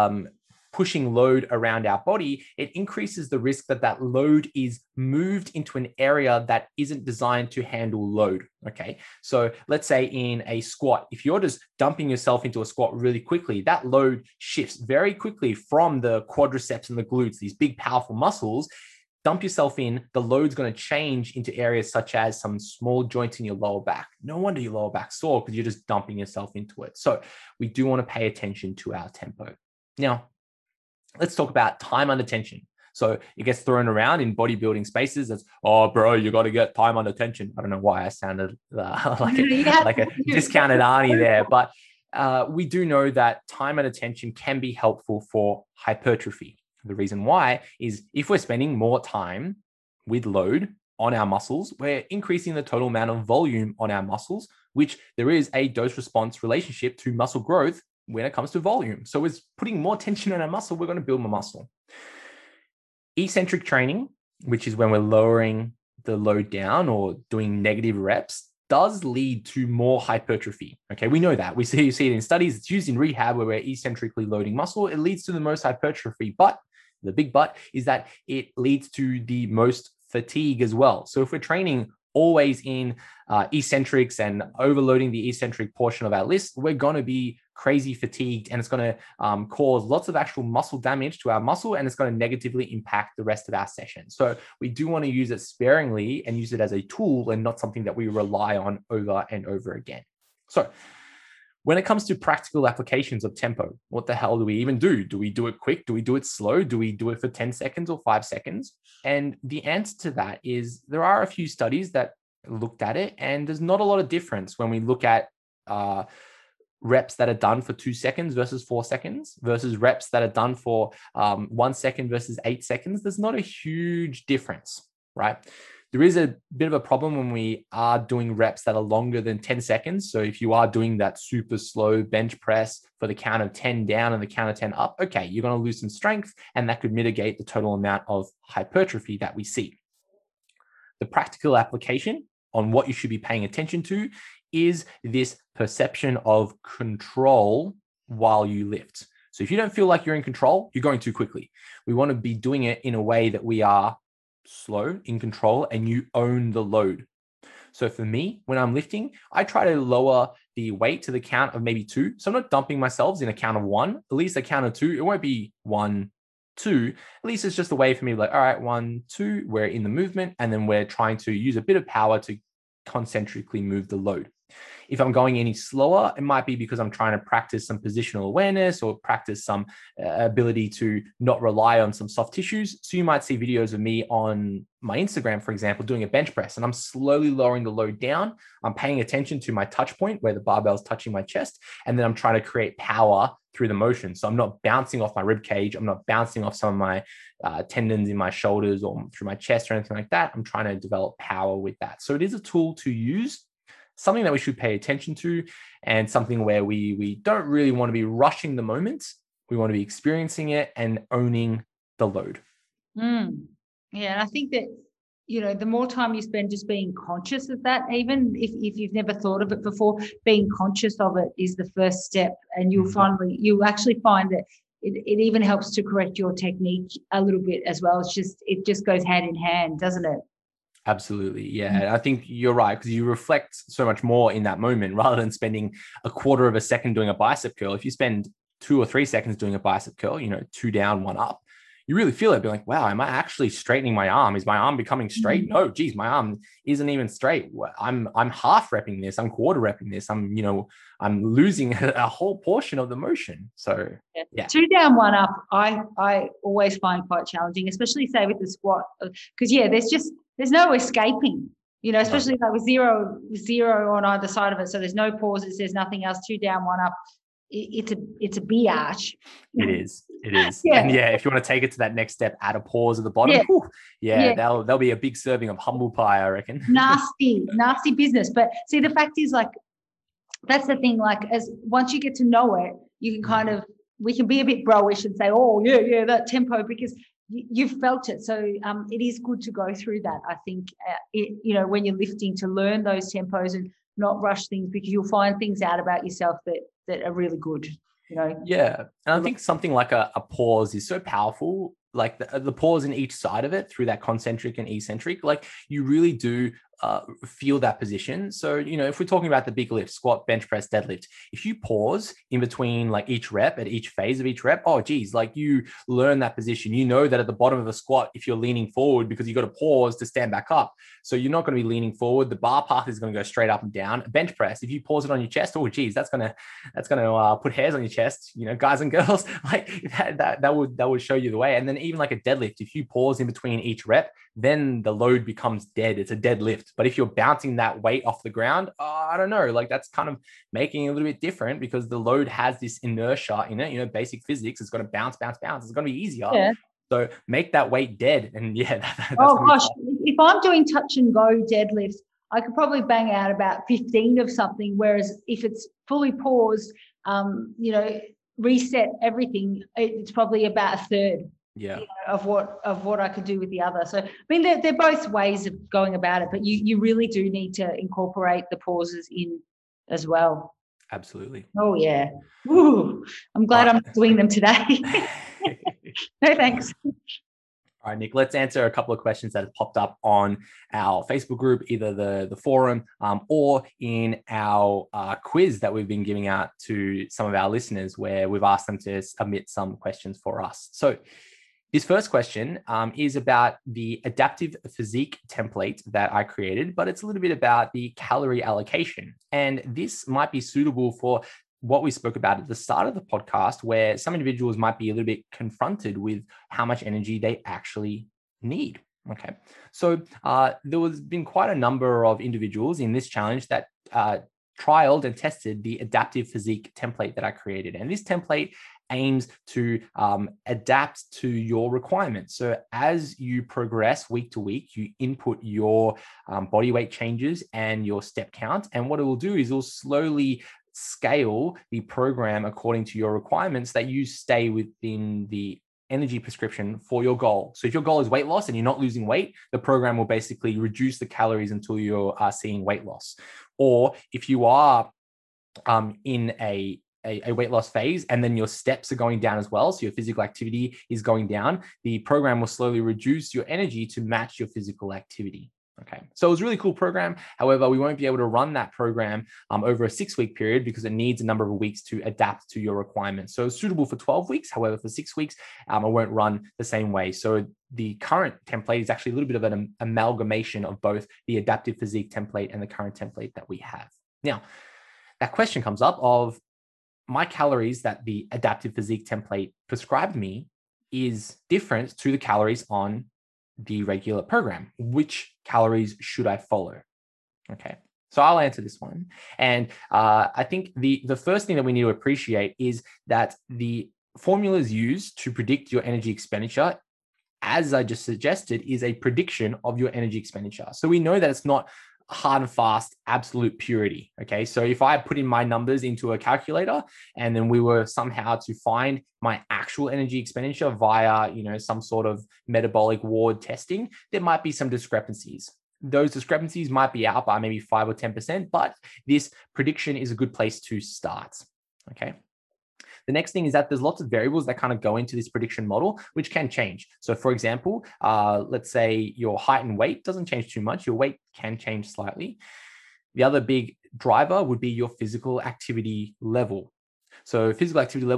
pushing load around our body, it increases the risk that load is moved into an area that isn't designed to handle load. Okay. So let's say in a squat, if you're just dumping yourself into a squat really quickly, that load shifts very quickly from the quadriceps and the glutes, these big, powerful muscles. Dump yourself in, the load's going to change into areas such as some small joints in your lower back. No wonder your lower back's sore because you're just dumping yourself into it. So we do want to pay attention to our tempo. Now, let's talk about time under tension. So it gets thrown around in bodybuilding spaces as, oh, bro, you got to get time under tension. I don't know why I sounded like a discounted Arnie there, but we do know that time under tension can be helpful for hypertrophy. The reason why is if we're spending more time with load on our muscles, we're increasing the total amount of volume on our muscles, which there is a dose response relationship to muscle growth when it comes to volume. So it's putting more tension on our muscle, we're going to build more muscle. Eccentric training, which is when we're lowering the load down or doing negative reps, does lead to more hypertrophy. Okay, we know that. We see it in studies. It's used in rehab where we're eccentrically loading muscle. It leads to the most hypertrophy, but the big but is that it leads to the most fatigue as well. So if we're training always in eccentrics and overloading the eccentric portion of our list, we're going to be crazy fatigued and it's going to cause lots of actual muscle damage to our muscle and it's going to negatively impact the rest of our session. So we do want to use it sparingly and use it as a tool and not something that we rely on over and over again. So when it comes to practical applications of tempo, what the hell do we even do? Do we do it quick? Do we do it slow? Do we do it for 10 seconds or 5 seconds? And the answer to that is there are a few studies that looked at it, and there's not a lot of difference when we look at reps that are done for 2 seconds versus 4 seconds versus reps that are done for 1 second versus 8 seconds. There's not a huge difference, right? There is a bit of a problem when we are doing reps that are longer than 10 seconds. So if you are doing that super slow bench press for the count of 10 down and the count of 10 up, okay, you're going to lose some strength and that could mitigate the total amount of hypertrophy that we see. The practical application on what you should be paying attention to is this perception of control while you lift. So if you don't feel like you're in control, you're going too quickly. We want to be doing it in a way that we are slow, in control, and you own the load. So for me, when I'm lifting, I try to lower the weight to the count of maybe 2. So I'm not dumping myself in a count of 1, at least a count of 2. It won't be 1, 2. At least it's just a way for me to like, all right, 1, 2, we're in the movement. And then we're trying to use a bit of power to concentrically move the load. If I'm going any slower, it might be because I'm trying to practice some positional awareness or practice some ability to not rely on some soft tissues. So you might see videos of me on my Instagram, for example, doing a bench press, and I'm slowly lowering the load down. I'm paying attention to my touch point where the barbell is touching my chest, and then I'm trying to create power through the motion. So I'm not bouncing off my rib cage. I'm not bouncing off some of my tendons in my shoulders or through my chest or anything like that. I'm trying to develop power with that. So it is a tool to use, something that we should pay attention to, and something where we don't really want to be rushing the moment. We want to be experiencing it and owning the load. Yeah, and I think that, the more time you spend just being conscious of that, even if you've never thought of it before, being conscious of it is the first step. And you'll actually find that it even helps to correct your technique a little bit as well. It just goes hand in hand, doesn't it? Absolutely. Yeah. I think you're right, because you reflect so much more in that moment rather than spending a quarter of a second doing a bicep curl. If you spend 2 or 3 seconds doing a bicep curl, 2 down, 1 up, you really feel it, being like, wow, am I actually straightening my arm? Is my arm becoming straight? Mm-hmm. No, geez, my arm isn't even straight. I'm half repping this. I'm quarter repping this. I'm losing a whole portion of the motion. So yeah. 2 down, 1 up, I always find quite challenging, especially say with the squat, because there's no escaping, especially like with zero on either side of it. So there's no pauses, there's nothing else. 2 down, 1 up. It's a biatch. It is. Yeah. And if you want to take it to that next step, add a pause at the bottom. That'll be a big serving of humble pie, I reckon. Nasty business. But see, the fact is, like, that's the thing, like, as once you get to know it, you can we can be a bit bro-ish and say, oh yeah, that tempo, because you've felt it. So it is good to go through that, I think, when you're lifting, to learn those tempos and not rush things, because you'll find things out about yourself that are really good. Yeah. And I think something like a pause is so powerful, like the pause in each side of it through that concentric and eccentric, like you really do feel that position. So, if we're talking about the big lift, squat, bench press, deadlift, if you pause in between like each rep, at each phase of each rep, oh geez, like you learn that position. You know that at the bottom of a squat, if you're leaning forward, because you got to pause to stand back up, so you're not going to be leaning forward. The bar path is going to go straight up and down. Bench press, if you pause it on your chest, oh geez, that's gonna put hairs on your chest. Guys and girls, like that would show you the way. And then even like a deadlift, if you pause in between each rep, then the load becomes dead. It's a dead lift. But if you're bouncing that weight off the ground, I don't know, like that's kind of making it a little bit different, because the load has this inertia in it. Basic physics, it's going to bounce. It's going to be easier. Yeah. So make that weight dead. And that's gosh, if I'm doing touch and go deadlifts, I could probably bang out about 15 of something. Whereas if it's fully paused, reset everything, it's probably about a third. Yeah. Of what I could do with the other. So I mean, they're both ways of going about it, but you really do need to incorporate the pauses in as well. Absolutely. Oh yeah. Ooh, I'm glad I'm doing them today. No thanks. All right, Nick, let's answer a couple of questions that have popped up on our Facebook group, either the forum or in our quiz that we've been giving out to some of our listeners, where we've asked them to submit some questions for us. So this first question is about the adaptive physique template that I created, but it's a little bit about the calorie allocation. And this might be suitable for what we spoke about at the start of the podcast, where some individuals might be a little bit confronted with how much energy they actually need. Okay. So there was been quite a number of individuals in this challenge that trialed and tested the adaptive physique template that I created. And this template aims to adapt to your requirements. So as you progress week to week, you input your body weight changes and your step count. And what it will do is it will slowly scale the program according to your requirements, that you stay within the energy prescription for your goal. So if your goal is weight loss and you're not losing weight, the program will basically reduce the calories until you're seeing weight loss. Or if you are in a weight loss phase and then your steps are going down as well, so your physical activity is going down, the program will slowly reduce your energy to match your physical activity. Okay, so it was a really cool program. However, we won't be able to run that program over a 6-week period, because it needs a number of weeks to adapt to your requirements. So it's suitable for 12 weeks. However, for 6 weeks, it won't run the same way. So the current template is actually a little bit of an amalgamation of both the adaptive physique template and the current template that we have. Now, that question comes up of, my calories that the adaptive physique template prescribed me is different to the calories on the regular program. Which calories should I follow? Okay, so I'll answer this one. And I think the first thing that we need to appreciate is that the formulas used to predict your energy expenditure, as I just suggested, is a prediction of your energy expenditure. So we know that it's not hard and fast, absolute purity. Okay. So if I put in my numbers into a calculator and then we were somehow to find my actual energy expenditure via, some sort of metabolic ward testing, there might be some discrepancies. Those discrepancies might be out by maybe 5 or 10%, but this prediction is a good place to start. Okay. The next thing is that there's lots of variables that kind of go into this prediction model, which can change. So for example, let's say your height and weight doesn't change too much. Your weight can change slightly. The other big driver would be your physical activity level. So physical activity levels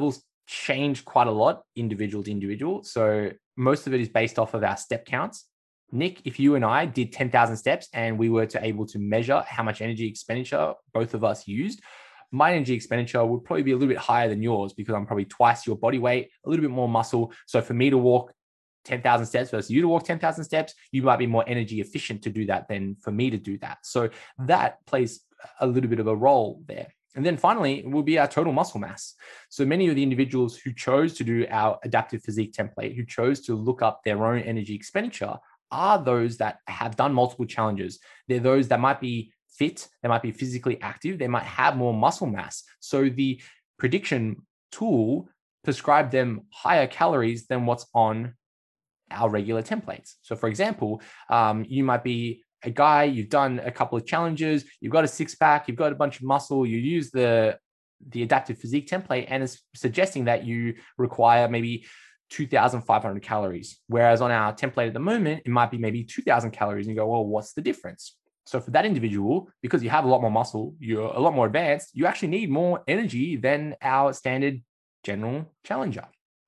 change quite a lot individual to individual. So most of it is based off of our step counts. Nick, if you and I did 10,000 steps and we were to able to measure how much energy expenditure both of us used, my energy expenditure would probably be a little bit higher than yours because I'm probably twice your body weight, a little bit more muscle. So for me to walk 10,000 steps versus you to walk 10,000 steps, you might be more energy efficient to do that than for me to do that. So that plays a little bit of a role there. And then finally, will be our total muscle mass. So many of the individuals who chose to do our adaptive physique template, who chose to look up their own energy expenditure, are those that have done multiple challenges. They're those that might be fit, they might be physically active, they might have more muscle mass. So the prediction tool prescribed them higher calories than what's on our regular templates. So for example, you might be a guy, you've done a couple of challenges, you've got a six pack, you've got a bunch of muscle, you use the adaptive physique template, and it's suggesting that you require maybe 2,500 calories. Whereas on our template at the moment, it might be maybe 2,000 calories. And you go, well, what's the difference? So for that individual, because you have a lot more muscle, you're a lot more advanced, you actually need more energy than our standard general challenger.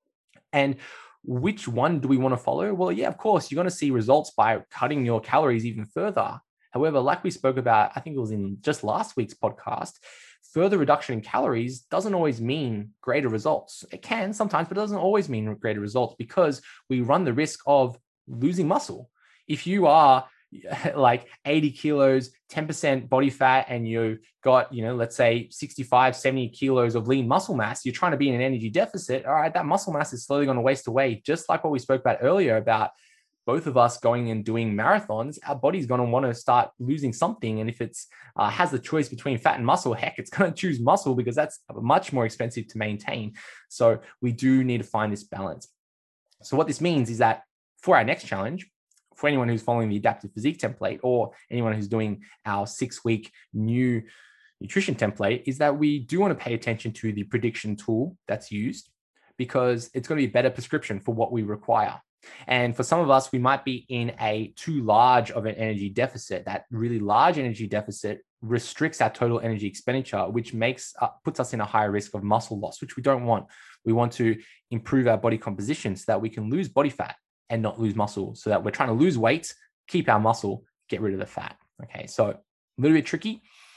And which one do we want to follow? Well, yeah, of course, you're going to see results by cutting your calories even further. However, like we spoke about, I think it was in just last week's podcast, further reduction in calories doesn't always mean greater results. It can sometimes, but it doesn't always mean greater results because we run the risk of losing muscle. If you are like 80 kilos, 10% body fat, and you've got, let's say 65, 70 kilos of lean muscle mass, you're trying to be in an energy deficit. All right, that muscle mass is slowly going to waste away. Just like what we spoke about earlier about both of us going and doing marathons, our body's going to want to start losing something. And if it's has the choice between fat and muscle, heck, it's going to choose muscle because that's much more expensive to maintain. So we do need to find this balance. So what this means is that for our next challenge, for anyone who's following the adaptive physique template or anyone who's doing our 6-week new nutrition template, is that we do want to pay attention to the prediction tool that's used because it's going to be a better prescription for what we require. And for some of us, we might be in a too large of an energy deficit. That really large energy deficit restricts our total energy expenditure, which puts us in a higher risk of muscle loss, which we don't want. We want to improve our body composition so that we can lose body fat and not lose muscle, so that we're trying to lose weight, keep our muscle, get rid of the fat. Okay, so a little bit tricky.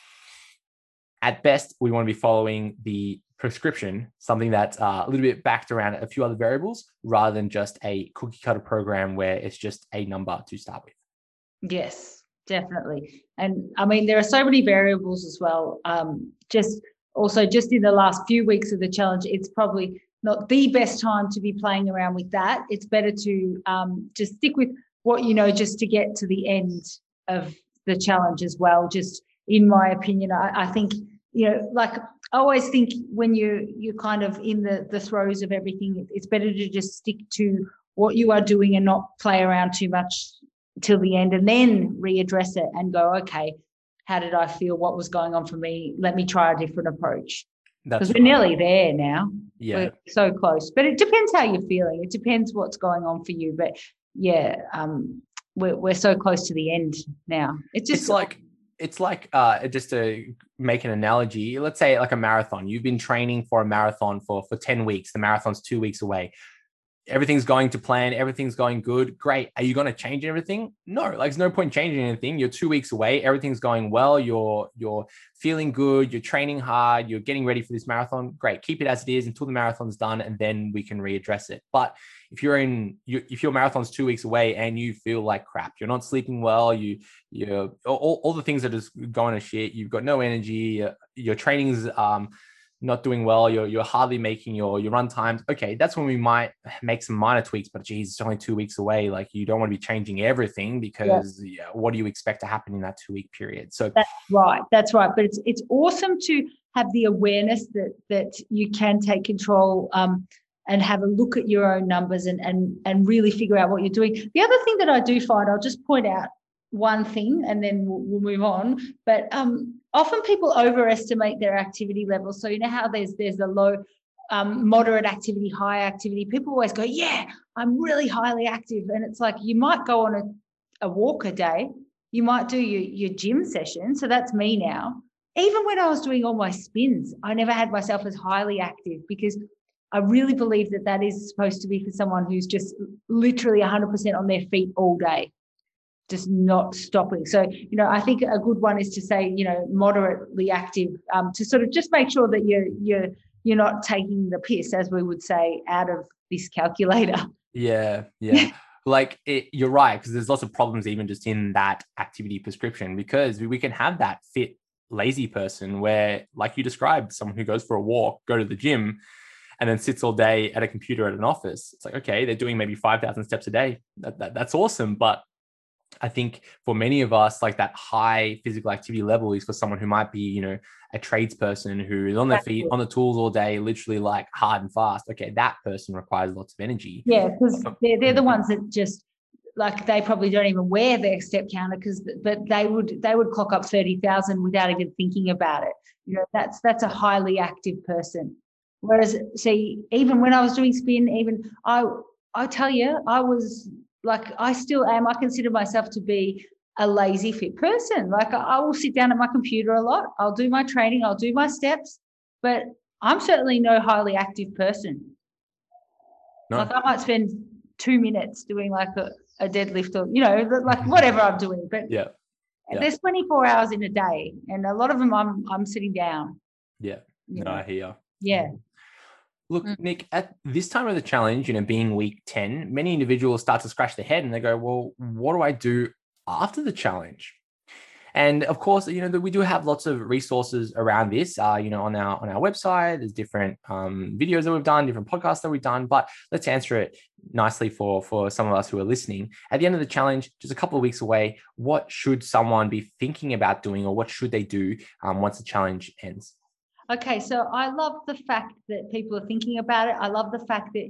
At best, we want to be following the prescription, something that's a little bit backed around a few other variables rather than just a cookie cutter program where it's just a number to start with. Yes, definitely. And I mean, there are so many variables as well. Just in the last few weeks of the challenge, it's probably not the best time to be playing around with that. It's better to just stick with what you know, just to get to the end of the challenge as well. Just in my opinion, I think, like I always think when you're kind of in the throes of everything, it's better to just stick to what you are doing and not play around too much till the end, and then readdress it and go, okay, how did I feel? What was going on for me? Let me try a different approach. Because we're nearly there now. Yeah. We're so close. But it depends how you're feeling. It depends what's going on for you. But yeah, we're so close to the end now. It's like just to make an analogy, let's say like a marathon. You've been training for a marathon for 10 weeks. The marathon's 2 weeks away. Everything's going to plan. Everything's going good. Great. Are you going to change everything? No, like there's no point changing anything. You're 2 weeks away. Everything's going well. You're feeling good. You're training hard. You're getting ready for this marathon. Great. Keep it as it is until the marathon's done, and then we can readdress it. But if your marathon's 2 weeks away and you feel like crap, you're not sleeping well, you're all the things are just going to shit. You've got no energy. Your training's not doing well, you're hardly making your run times. Okay, that's when we might make some minor tweaks, but geez, it's only 2 weeks away. Like you don't want to be changing everything because what do you expect to happen in that 2 week period? So that's right. But it's awesome to have the awareness that you can take control and have a look at your own numbers and really figure out what you're doing. The other thing that I do find, I'll just point out one thing and then we'll move on, but often people overestimate their activity level. So you know how there's a low, moderate activity, high activity. People always go, yeah, I'm really highly active. And it's like, you might go on a walk a day. You might do your gym session. So that's me now. Even when I was doing all my spins, I never had myself as highly active because I really believe that that is supposed to be for someone who's just literally 100% on their feet all day, just not stopping. So, I think a good one is to say, moderately active, to sort of just make sure that you're not taking the piss, as we would say, out of this calculator. Yeah. Like you're right, because there's lots of problems even just in that activity prescription, because we can have that fit, lazy person where, like you described, someone who goes for a walk, go to the gym, and then sits all day at a computer at an office. It's like, okay, they're doing maybe 5,000 steps a day. That's awesome. But I think for many of us, like that high physical activity level is for someone who might be, a tradesperson who is on their feet, on the tools all day, literally like hard and fast. Okay, that person requires lots of energy. Yeah, because they're the ones that just, like, they probably don't even wear their step counter, but they would clock up 30,000 without even thinking about it. That's a highly active person. Whereas, see, even when I was doing spin, even I tell you, I was like, I still am. I consider myself to be a lazy fit person. Like, I will sit down at my computer a lot. I'll do my training. I'll do my steps, but I'm certainly no highly active person. No. Like, I might spend 2 minutes doing like a deadlift, or, like whatever I'm doing. But yeah. There's 24 hours in a day, and a lot of them I'm sitting down. Yeah. No, I hear. Yeah. Look, Nick, at this time of the challenge, being week 10, many individuals start to scratch their head and they go, well, what do I do after the challenge? And of course, we do have lots of resources around this, on our website. There's different videos that we've done, different podcasts that we've done, but let's answer it nicely for some of us who are listening. At the end of the challenge, just a couple of weeks away, what should someone be thinking about doing, or what should they do once the challenge ends? Okay, so I love the fact that people are thinking about it. I love the fact that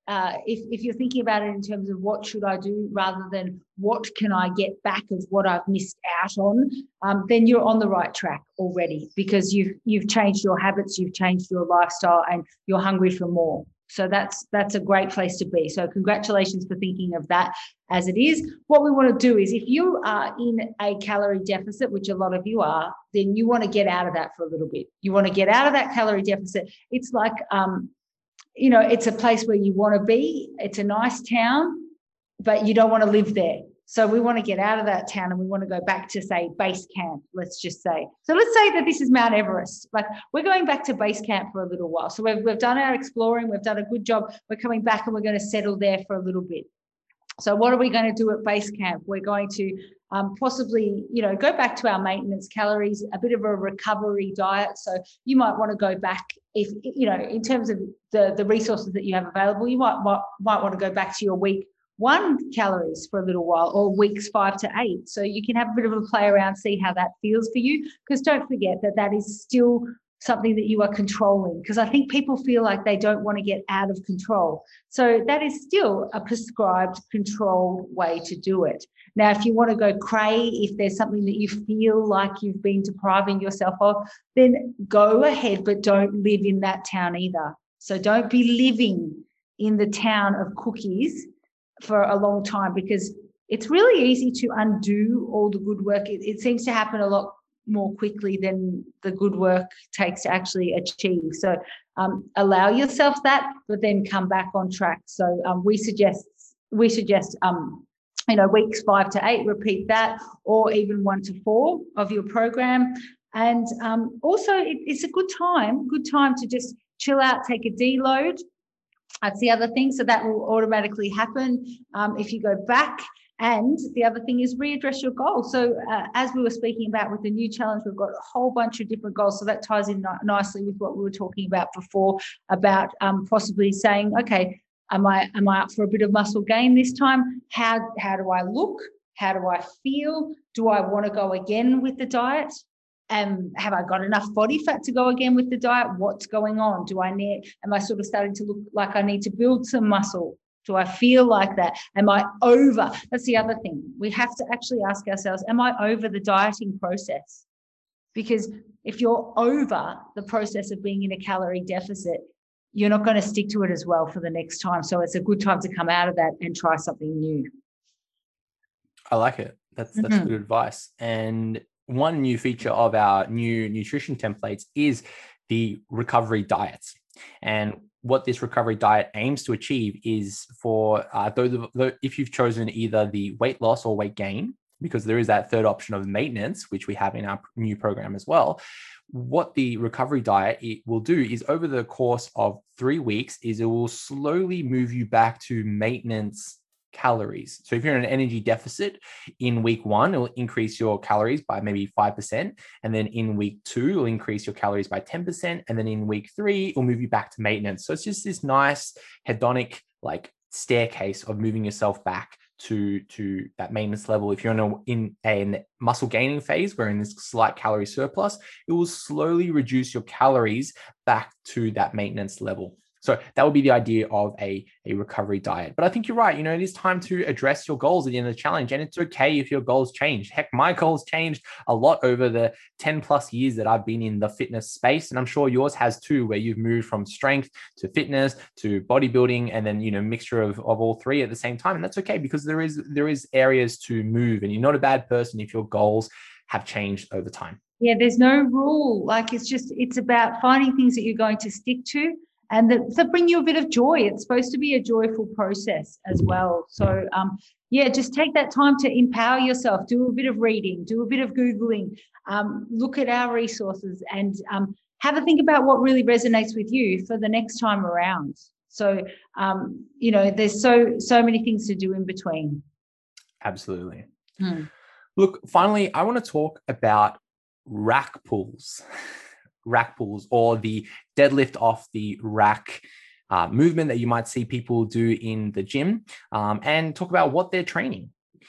if you're thinking about it in terms of what should I do rather than what can I get back of what I've missed out on, then you're on the right track already, because you've changed your habits, you've changed your lifestyle, and you're hungry for more. So that's a great place to be. So congratulations for thinking of that as it is. What we want to do is, if you are in a calorie deficit, which a lot of you are, then you want to get out of that for a little bit. You want to get out of that calorie deficit. It's like, it's a place where you want to be. It's a nice town, but you don't want to live there. So we want to get out of that town and we want to go back to, say, base camp, let's just say. So let's say that this is Mount Everest. Like, we're going back to base camp for a little while. So we've done our exploring. We've done a good job. We're coming back and we're going to settle there for a little bit. So what are we going to do at base camp? We're going to possibly, go back to our maintenance calories, a bit of a recovery diet. So you might want to go back, if, in terms of the resources that you have available, you might want to go back to your week 1 calories for a little while, or weeks 5 to 8. So you can have a bit of a play around, see how that feels for you. Because don't forget that is still something that you are controlling, because I think people feel like they don't want to get out of control. So that is still a prescribed, controlled way to do it. Now, if you want to go cray, if there's something that you feel like you've been depriving yourself of, then go ahead, but don't live in that town either. So don't be living in the town of cookies for a long time, because it's really easy to undo all the good work. It seems to happen a lot more quickly than the good work takes to actually achieve. So allow yourself that, but then come back on track. So we suggest weeks 5 to 8, repeat that, or even 1 to 4 of your program. And also it's a good time to just chill out, take a deload. That's the other thing. So that will automatically happen if you go back. And the other thing is readdress your goals. So as we were speaking about with the new challenge, we've got a whole bunch of different goals. So that ties in nicely with what we were talking about before, about possibly saying, okay, am I up for a bit of muscle gain this time? How do I look? How do I feel? Do I want to go again with the diet? Have I got enough body fat to go again with the diet? What's going on? Am I sort of starting to look like I need to build some muscle? Do I feel like that? Am I over? That's the other thing. We have to actually ask ourselves, am I over the dieting process? Because if you're over the process of being in a calorie deficit, you're not going to stick to it as well for the next time. So it's a good time to come out of that and try something new. I like it. That's good advice. And one new feature of our new nutrition templates is the recovery diets. And what this recovery diet aims to achieve is for if you've chosen either the weight loss or weight gain, because there is that third option of maintenance, which we have in our new program as well. What the recovery diet it will do is over the course of 3 weeks is it will slowly move you back to maintenance calories. So if you're in an energy deficit in week 1, it will increase your calories by maybe 5%. And then in week 2, it'll increase your calories by 10%. And then in week 3, it'll move you back to maintenance. So it's just this nice hedonic like staircase of moving yourself back to that maintenance level. If you're in a muscle gaining phase, where in this slight calorie surplus, it will slowly reduce your calories back to that maintenance level. So that would be the idea of a recovery diet. But I think you're right. It is time to address your goals at the end of the challenge. And it's okay if your goals change. Heck, my goals changed a lot over the 10 plus years that I've been in the fitness space. And I'm sure yours has too, where you've moved from strength to fitness to bodybuilding, and then, mixture of all three at the same time. And that's okay, because there is areas to move, and you're not a bad person if your goals have changed over time. Yeah, there's no rule. Like it's about finding things that you're going to stick to, and that bring you a bit of joy. It's supposed to be a joyful process as well. So, just take that time to empower yourself. Do a bit of reading, do a bit of Googling, look at our resources, and have a think about what really resonates with you for the next time around. So, there's so many things to do in between. Absolutely. Look, finally, I want to talk about rack pulls. Rack pulls, or the deadlift off the rack movement that you might see people do in the gym, and talk about what they're training.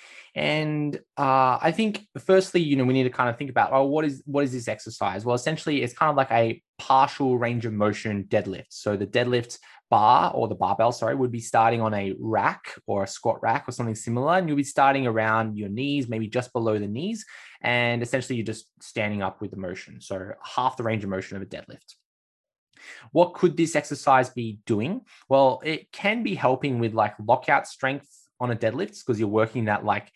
And I think firstly, we need to kind of think about, what is this exercise? Well, essentially, it's kind of like a partial range of motion deadlift. So the deadlift bar, or the barbell, would be starting on a rack or a squat rack or something similar. And you'll be starting around your knees, maybe just below the knees. And essentially you're just standing up with the motion. So half the range of motion of a deadlift. What could this exercise be doing? Well, it can be helping with like lockout strength on a deadlift, because you're working that like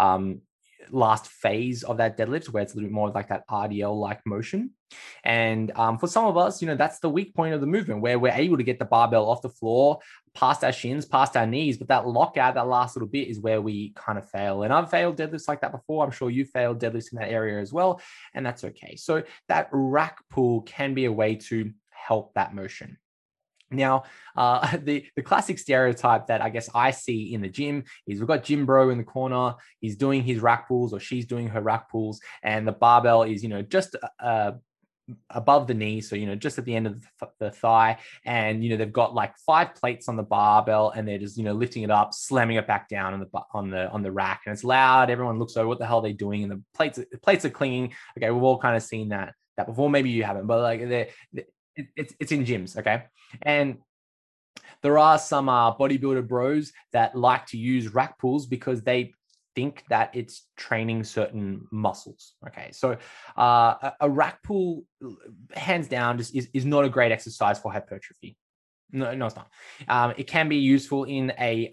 last phase of that deadlift, where it's a little bit more like that RDL like motion. And for some of us, that's the weak point of the movement, where we're able to get the barbell off the floor, past our shins, past our knees. But that lockout, that last little bit, is where we kind of fail. And I've failed deadlifts like that before. I'm sure you failed deadlifts in that area as well. And that's okay. So that rack pull can be a way to help that motion. Now, the classic stereotype that I guess I see in the gym is we've got Gym Bro in the corner. He's doing his rack pulls, or she's doing her rack pulls, and the barbell is, just above the knee. So, just at the end of the thigh, and, they've got like 5 plates on the barbell, and they're just, lifting it up, slamming it back down on the rack, and it's loud. Everyone looks over, what the hell are they doing? And the plates are clinging. Okay. We've all kind of seen that before. Maybe you haven't, but like it's in gyms. Okay. And there are some bodybuilder bros that like to use rack pulls because they think that it's training certain muscles. Okay. So a rack pull, hands down, just is not a great exercise for hypertrophy. No, it's not. It can be useful in a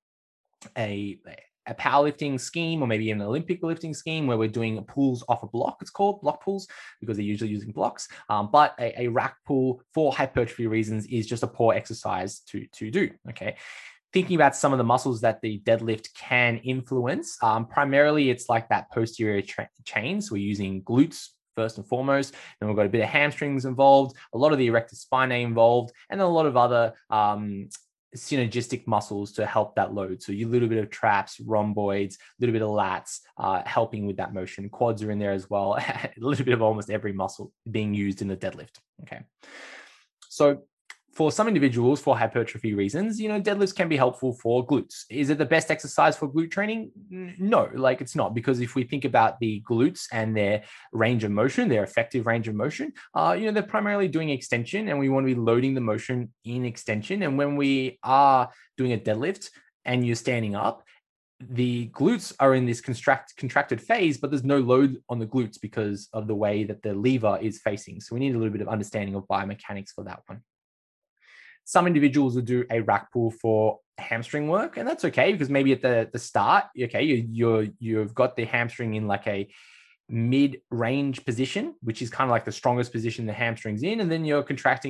powerlifting scheme, or maybe an Olympic lifting scheme, where we're doing pulls off a block. It's called block pulls because they're usually using blocks. But a rack pull for hypertrophy reasons is just a poor exercise to do. Okay. Thinking about some of the muscles that the deadlift can influence, primarily it's like that posterior chain. So we're using glutes first and foremost. Then we've got a bit of hamstrings involved, a lot of the erector spinae involved, and then a lot of other synergistic muscles to help that load. So you a little bit of traps, rhomboids, a little bit of lats, helping with that motion. Quads are in there as well. A little bit of almost every muscle being used in the deadlift. Okay. So for some individuals, for hypertrophy reasons, deadlifts can be helpful for glutes. Is it the best exercise for glute training? No, it's not, because if we think about the glutes and their range of motion, their effective range of motion, they're primarily doing extension, and we want to be loading the motion in extension. And when we are doing a deadlift and you're standing up, the glutes are in this contracted phase, but there's no load on the glutes because of the way that the lever is facing. So we need a little bit of understanding of biomechanics for that one. Some individuals will do a rack pull for hamstring work, and that's okay, because maybe at the start, okay, you've got the hamstring in like a mid-range position, which is kind of like the strongest position the hamstring's in, and then you're contracting it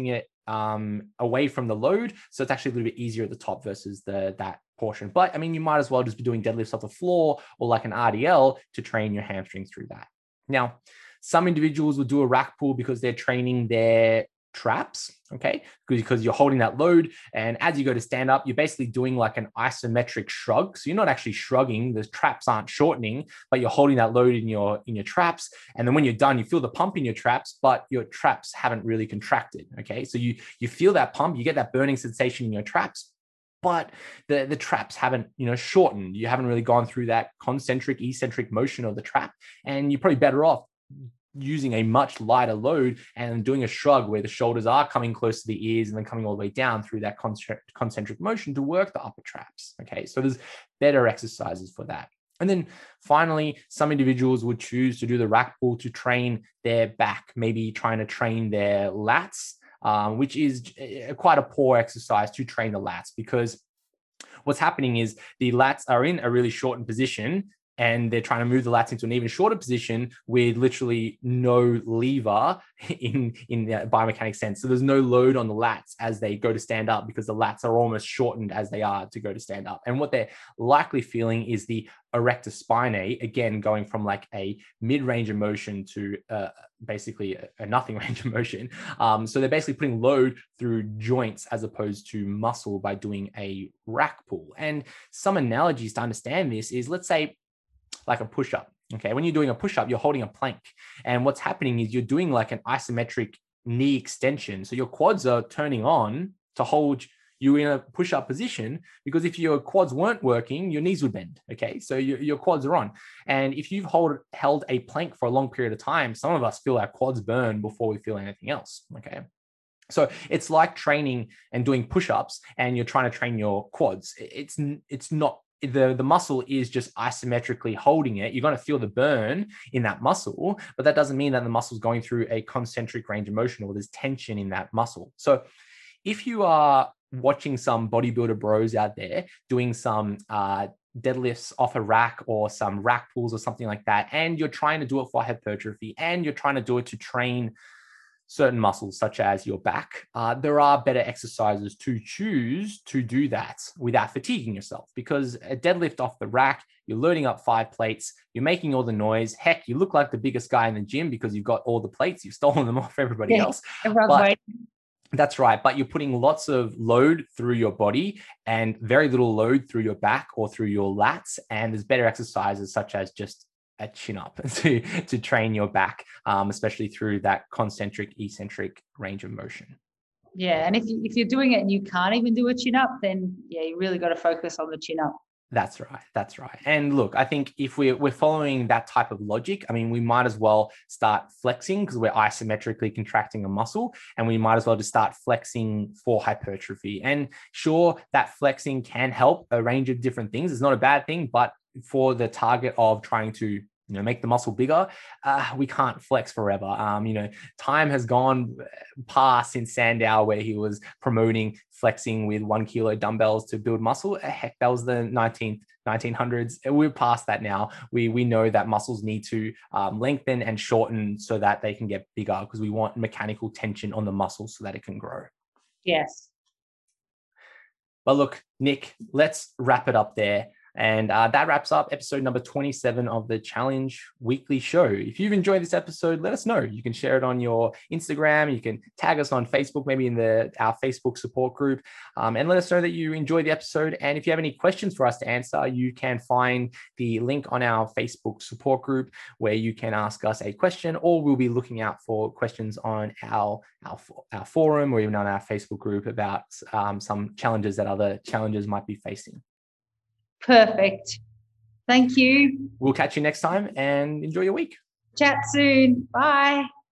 away from the load. So it's actually a little bit easier at the top versus that portion. But I mean, you might as well just be doing deadlifts off the floor or like an RDL to train your hamstrings through that. Now, some individuals will do a rack pull because they're training their traps, okay? Because you're holding that load. And as you go to stand up, you're basically doing like an isometric shrug. So you're not actually shrugging, the traps aren't shortening, but you're holding that load in your traps. And then when you're done, you feel the pump in your traps, but your traps haven't really contracted, okay? So you feel that pump, you get that burning sensation in your traps, but the traps haven't, shortened. You haven't really gone through that concentric, eccentric motion of the trap. And you're probably better off using a much lighter load and doing a shrug where the shoulders are coming close to the ears and then coming all the way down through that concentric motion to work the upper traps. Okay, so there's better exercises for that. And then finally, some individuals would choose to do the rack pull to train their back, maybe trying to train their lats, which is quite a poor exercise to train the lats, because what's happening is the lats are in a really shortened position and they're trying to move the lats into an even shorter position with literally no lever in the biomechanics sense. So there's no load on the lats as they go to stand up because the lats are almost shortened as they are to go to stand up. And what they're likely feeling is the erector spinae, again, going from like a mid-range of motion to basically a nothing range of motion. So they're basically putting load through joints as opposed to muscle by doing a rack pull. And some analogies to understand this is, let's say, like a push-up. Okay, when you're doing a push-up, you're holding a plank. And what's happening is you're doing like an isometric knee extension. So your quads are turning on to hold you in a push-up position, because if your quads weren't working, your knees would bend. Okay, so your quads are on. And if you've held a plank for a long period of time, some of us feel our quads burn before we feel anything else. Okay. So it's like training and doing push-ups and you're trying to train your quads. It's not, the muscle is just isometrically holding it. You're going to feel the burn in that muscle, but that doesn't mean that the muscle is going through a concentric range of motion or there's tension in that muscle. So if you are watching some bodybuilder bros out there doing some deadlifts off a rack or some rack pulls or something like that, and you're trying to do it for hypertrophy and you're trying to do it to train certain muscles such as your back, there are better exercises to choose to do that without fatiguing yourself, because a deadlift off the rack, you're loading up 5 plates, you're making all the noise. Heck, you look like the biggest guy in the gym because you've got all the plates, you've stolen them off everybody else. That's right. But you're putting lots of load through your body and very little load through your back or through your lats. And there's better exercises such as just a chin up to train your back, especially through that concentric, eccentric range of motion. Yeah. And if you're doing it and you can't even do a chin up, then yeah, you really got to focus on the chin up. That's right. That's right. And look, I think if we're following that type of logic, I mean, we might as well start flexing because we're isometrically contracting a muscle, and we might as well just start flexing for hypertrophy. And sure, that flexing can help a range of different things. It's not a bad thing, but for the target of trying to make the muscle bigger, we can't flex forever. Time has gone past since Sandow where he was promoting flexing with 1 kilo dumbbells to build muscle. Heck, that was the 1900s. We're past that now. We know that muscles need to lengthen and shorten so that they can get bigger, because we want mechanical tension on the muscle so that it can grow. Yes. But look, Nick, let's wrap it up there. And that wraps up episode number 27 of the Challenge Weekly Show. If you've enjoyed this episode, let us know. You can share it on your Instagram. You can tag us on Facebook, maybe in our Facebook support group, and let us know that you enjoyed the episode. And if you have any questions for us to answer, you can find the link on our Facebook support group where you can ask us a question, or we'll be looking out for questions on our forum or even on our Facebook group about some challenges that other challengers might be facing. Perfect. Thank you. We'll catch you next time and enjoy your week. Chat soon. Bye.